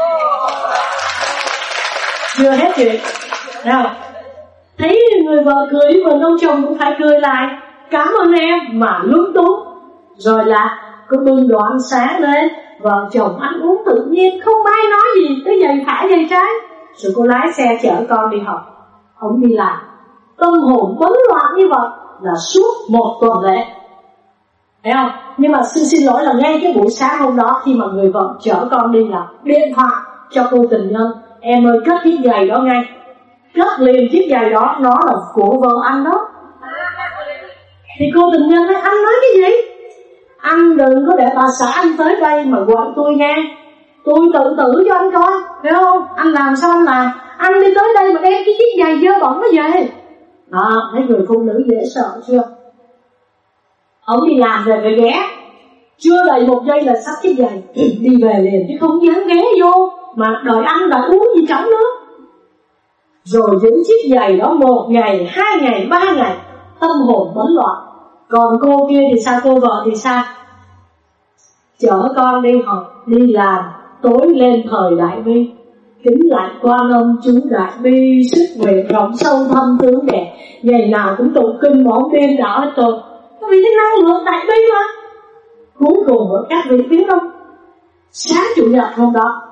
Chưa hết chuyện nào. Thấy người vợ cười mừng, ông chồng cũng phải cười lại, cảm ơn em, mà lúng túng. Rồi là cô bưng đồ ăn sáng lên, vợ chồng ăn uống tự nhiên, không ai nói gì tới giày phải giày trái. Rồi cô lái xe chở con đi học, ông đi làm. Tâm hồn bấn loạn như vậy là suốt một tuần lễ, thấy không? Nhưng mà xin lỗi là ngay cái buổi sáng hôm đó, khi mà người vợ chở con đi làm, điện thoại cho cô tình nhân, em ơi cất chiếc giày đó ngay. Cất liền chiếc giày đó, nó là của vợ anh đó. Thì cô tình nhân nói, anh nói cái gì? Anh đừng có để bà xã anh tới đây mà gọi tôi nghe. Tôi tự tử cho anh coi, hiểu không? Anh làm sao anh làm? Anh đi tới đây mà đem cái chiếc giày dơ bẩn nó về. Thấy người phụ nữ dễ sợ chưa? Ông đi làm về phải ghé, chưa đầy một giây là xách chiếc giày đi về liền, chứ không dám ghé vô mà đợi ăn đợi uống gì chóng nữa. Rồi giữ chiếc giày đó 1 ngày, 2 ngày, 3 ngày, tâm hồn bấn loạn. Còn cô kia thì sao? Cô vợ thì sao? Chở con đi học, đi làm, tối lên thời đại bi, kính lại Quan Âm chú đại bi, sức nguyện rộng sâu thâm tướng đẹp, ngày nào cũng tụng kinh mà ông điên đảo hết tôi. Có vì cái năng lượng đại bi mà. Cuối cùng các vị biết không? Sáng chủ nhật hôm đó,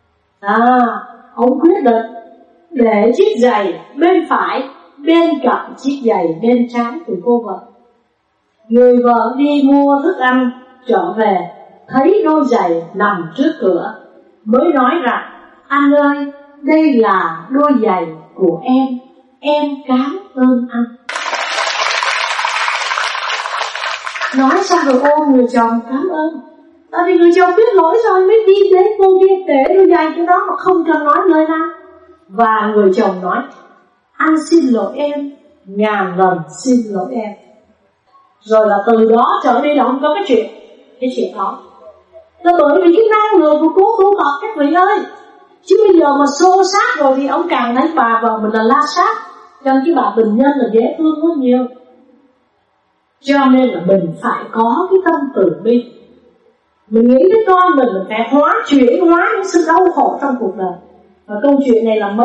ông quyết định để chiếc giày bên phải bên cạnh chiếc giày bên trái của cô vợ. Người vợ đi mua thức ăn trở về, thấy đôi giày nằm trước cửa, mới nói rằng anh ơi, đây là đôi giày của em cảm ơn anh. Nói xong rồi ôm người chồng cảm ơn. Tại vì người chồng biết lỗi rồi mới đi đến cô kia để đôi giày cho đó mà không cần nói lời nào. Và người chồng nói: anh xin lỗi em, ngàn lần xin lỗi em. Rồi là từ đó trở đi là không có cái chuyện đó. Là bởi vì cái năng lượng của cố tu tập các vị ơi. Chứ bây giờ mà xô sát rồi thì ông càng thấy bà vợ mình là la sát. Cho nên cái bà tình nhân là dễ thương hơn nhiều. Cho nên là mình phải có cái tâm từ bi. Mình nghĩ với con mình phải chuyển hóa những sự đau khổ trong cuộc đời. Và câu chuyện này là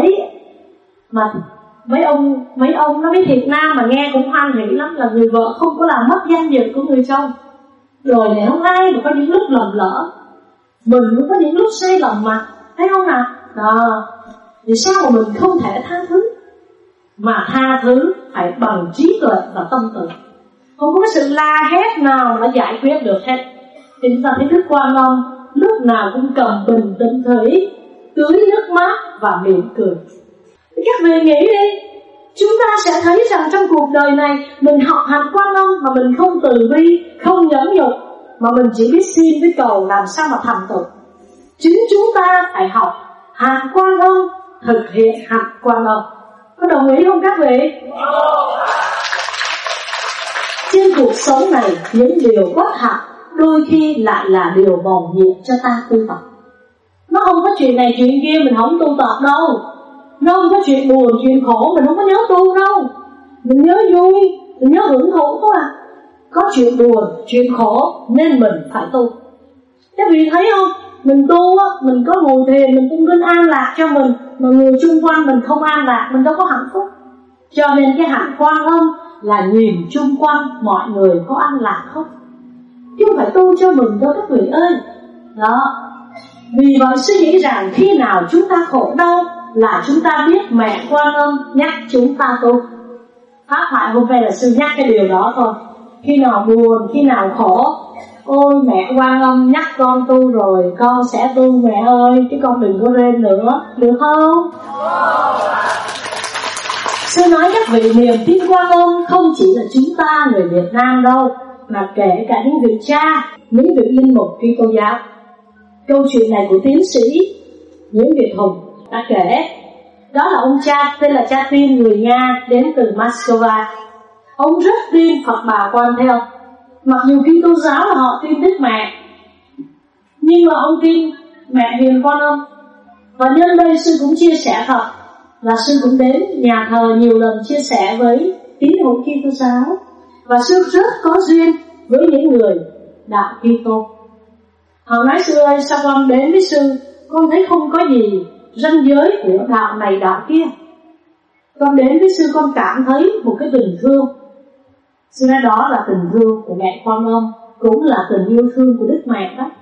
mấy ông nó biết Việt Nam mà nghe cũng hoan hỉ lắm, là người vợ không có làm mất danh dự của người chồng. Đời này không ai mà có những lúc lầm lỡ, mình cũng có những lúc sai lầm mà, thấy không nào? Đó, vì sao mà mình không thể tha thứ? Mà tha thứ phải bằng trí tuệ và tâm từ. Không có cái sự la hét nào mà nó giải quyết được hết. Thì chúng ta thấy Đức Quan Âm lúc nào cũng cầm bình tĩnh thủy, tưới nước mắt và mỉm cười. Các vị nghĩ đi, chúng ta sẽ thấy rằng trong cuộc đời này mình học hành Quan Âm mà mình không từ bi, không nhẫn nhục, mà mình chỉ biết xin với cầu làm sao mà thành tựu. Chính chúng ta phải học hành Quan Âm, thực hiện hành Quan Âm. Có đồng ý không các vị? Trên cuộc sống này, những điều bất hạnh đôi khi lại là điều mầu nhiệm cho ta tu tập. Nó không có chuyện này chuyện kia mình không tu tập đâu. Nó không có chuyện buồn, chuyện khổ mình không có nhớ tu đâu. Mình nhớ vui, mình nhớ hưởng thụ thôi à. Có chuyện buồn, chuyện khổ nên mình phải tu. Các vị thấy không? Mình tu á, mình có ngồi thiền, mình tung kinh an lạc cho mình, mà người chung quanh mình không an lạc, mình đâu có hạnh phúc. Cho nên cái hạnh Quan Âm là nhìn chung quanh mọi người có an lạc không, chứ không phải tu cho mình đâu các vị ơi. Đó. Vì vậy suy nghĩ rằng khi nào chúng ta khổ đau là chúng ta biết mẹ Quan Âm nhắc chúng ta tu. Pháp thoại hôm nay là sư nhắc cái điều đó thôi. Khi nào buồn, khi nào khổ, ôi mẹ Quan Âm nhắc con tu rồi, con sẽ tu mẹ ơi, chứ con đừng có rên nữa, được không? Sư nói các vị, niềm tin Quan Âm không chỉ là chúng ta người Việt Nam đâu, mà kể cả những vị cha, những vị linh mục Kitô giáo. Câu chuyện này của tiến sĩ Nguyễn Việt Hùng đã kể. Đó là ông cha tên là cha Tin, người Nga, đến từ Moscow. Ông rất tin Phật Bà Quan Thế Âm. Mặc dù Kitô giáo là họ tin Đức Mẹ, nhưng mà ông tin mẹ hiền Quan Âm. Và nhân đây sư cũng chia sẻ thật là sư cũng đến nhà thờ nhiều lần chia sẻ với tín hữu Kitô giáo, và sư rất có duyên với những người đạo Kitô. Họ nói: sư ơi, sao con đến với sư, con thấy không có gì ranh giới của đạo này đạo kia. Con đến với sư con cảm thấy một cái tình thương. Sư nói đó là tình thương của mẹ Quan Âm, cũng là tình yêu thương của Đức Mẹ đó.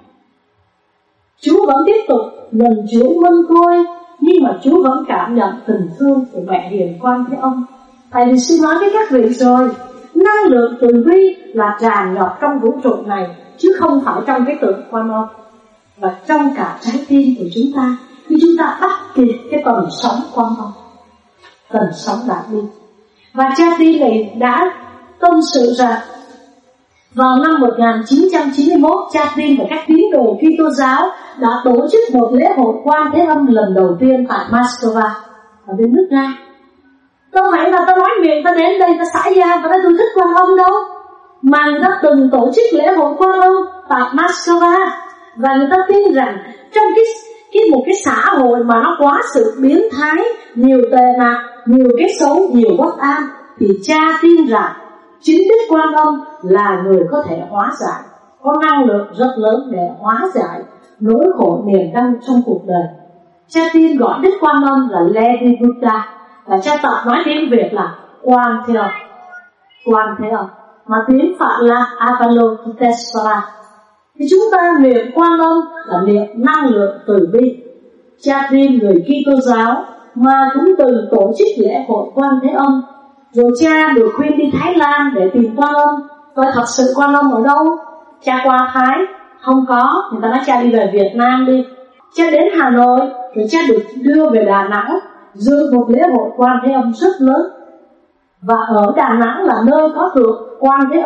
Chú vẫn tiếp tục lần Chúa mân côi, nhưng mà chú vẫn cảm nhận tình thương của mẹ hiền Quan Thế Âm. Tại vì sư nói với các vị rồi, năng lượng từ bi là tràn ngập trong vũ trụ này, chứ không phải trong cái tượng Quan Âm. Và trong cả trái tim của chúng ta, khi chúng ta bắt kịp cái tần sống Quan Âm, tần sống đại bi. Và cha Tin này đã tâm sự rằng vào năm 1991, cha Tin và các tín đồ Kitô giáo đã tổ chức một lễ hội Quan Thế Âm lần đầu tiên tại Moscow, ở bên nước Nga. Đâu phải là ta nói miệng, ta đến đây ta xả ra và ta tôi thích Quan Âm đâu, mà người ta từng tổ chức lễ hội Quan Âm tại Moscow. Và người ta tin rằng trong một cái xã hội mà nó quá sự biến thái, nhiều tệ nạn, nhiều cái xấu, nhiều bất an, thì cha tin rằng chính Đức Quan Âm là người có thể hóa giải, có năng lượng rất lớn để hóa giải nỗi khổ niềm đau trong cuộc đời. Cha Tin gọi Đức Quan Âm là Lady Buddha, và cha Tập nói tiếng Việt là Quan Thế Âm. Quan Thế Âm, mà tiếng Phạn là Avalokiteshvara. Thì chúng ta niệm Quan Âm là niệm năng lượng từ bi. Cha Tin người Kitô giáo mà cũng từng tổ chức lễ hội Quan Thế Âm. Rồi cha được khuyên đi Thái Lan để tìm Quan Âm. Vậy thật sự Quan Âm ở đâu? Cha qua Thái không có, người ta nói cha đi về Việt Nam đi. Cha đến Hà Nội, rồi cha được đưa về Đà Nẵng, dự một lễ hội Quan Thế Âm rất lớn. Và ở Đà Nẵng là nơi có tượng Quan Thế Âm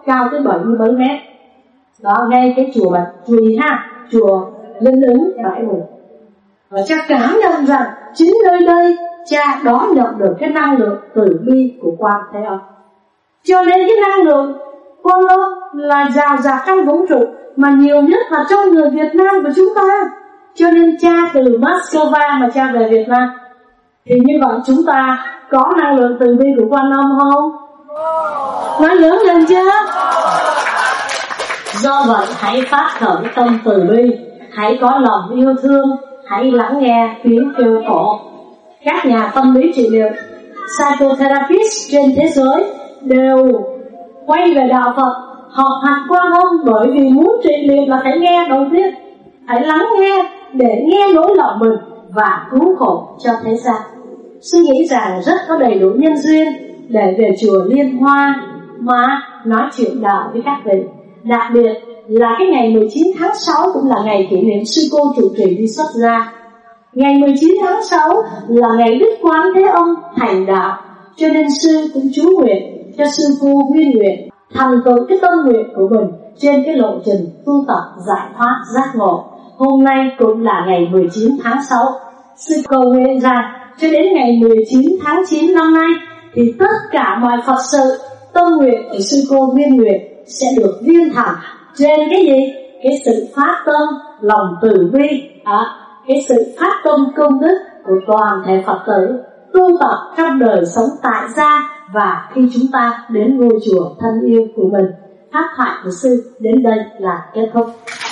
cao tới 70 mấy mét. Đó, ngay cái chùa Bạch Trùy ha, chùa Linh Ứng Bãi Bồi. Và cha cảm nhận rằng chính nơi đây cha đó nhận được cái năng lượng từ bi của Quan Thế Âm. Cho nên cái năng lượng Quan Âm là rào rạc trong vũ trụ, mà nhiều nhất là trong người Việt Nam của chúng ta. Cho nên cha từ Moscow mà cha về Việt Nam, thì như vậy chúng ta có năng lượng từ bi của Quan Âm không? Nói lớn lên chứ. Do vậy hãy phát khởi tâm từ bi, hãy có lòng yêu thương, hãy lắng nghe tiếng kêu khổ. Các nhà tâm lý trị liệu, psychotherapist trên thế giới đều quay về đạo Phật, học hành Quan Âm, bởi vì muốn trị liệu là phải nghe đầu tiên, hãy lắng nghe để nghe nỗi lòng mình và cứu khổ cho thế gian. Suy nghĩ rằng rất có đầy đủ nhân duyên để về chùa Liên Hoa mà nói chuyện đạo với các vị. Đặc biệt là cái ngày 19 tháng 6 cũng là ngày kỷ niệm sư cô trụ trì đi xuất gia. Ngày 19 tháng 6 là ngày Đức Quán Thế Âm thành đạo, cho nên sư cũng chú nguyện cho sư cô Nguyên nguyện thành tựu cái tâm nguyện của mình trên cái lộ trình tu tập giải thoát giác ngộ. Hôm nay cũng là ngày 19 tháng 6. Sư cầu nguyện rằng cho đến ngày 19 tháng 9 năm nay thì tất cả mọi Phật sự tâm nguyện của sư cô Nguyên nguyện sẽ được viên thành trên cái gì? Cái sự phát tâm lòng từ bi, cái sự phát tâm công đức của toàn thể Phật tử tu tập trong đời sống tại gia và khi chúng ta đến ngôi chùa thân yêu của mình. Pháp thoại của sư đến đây là kết thúc.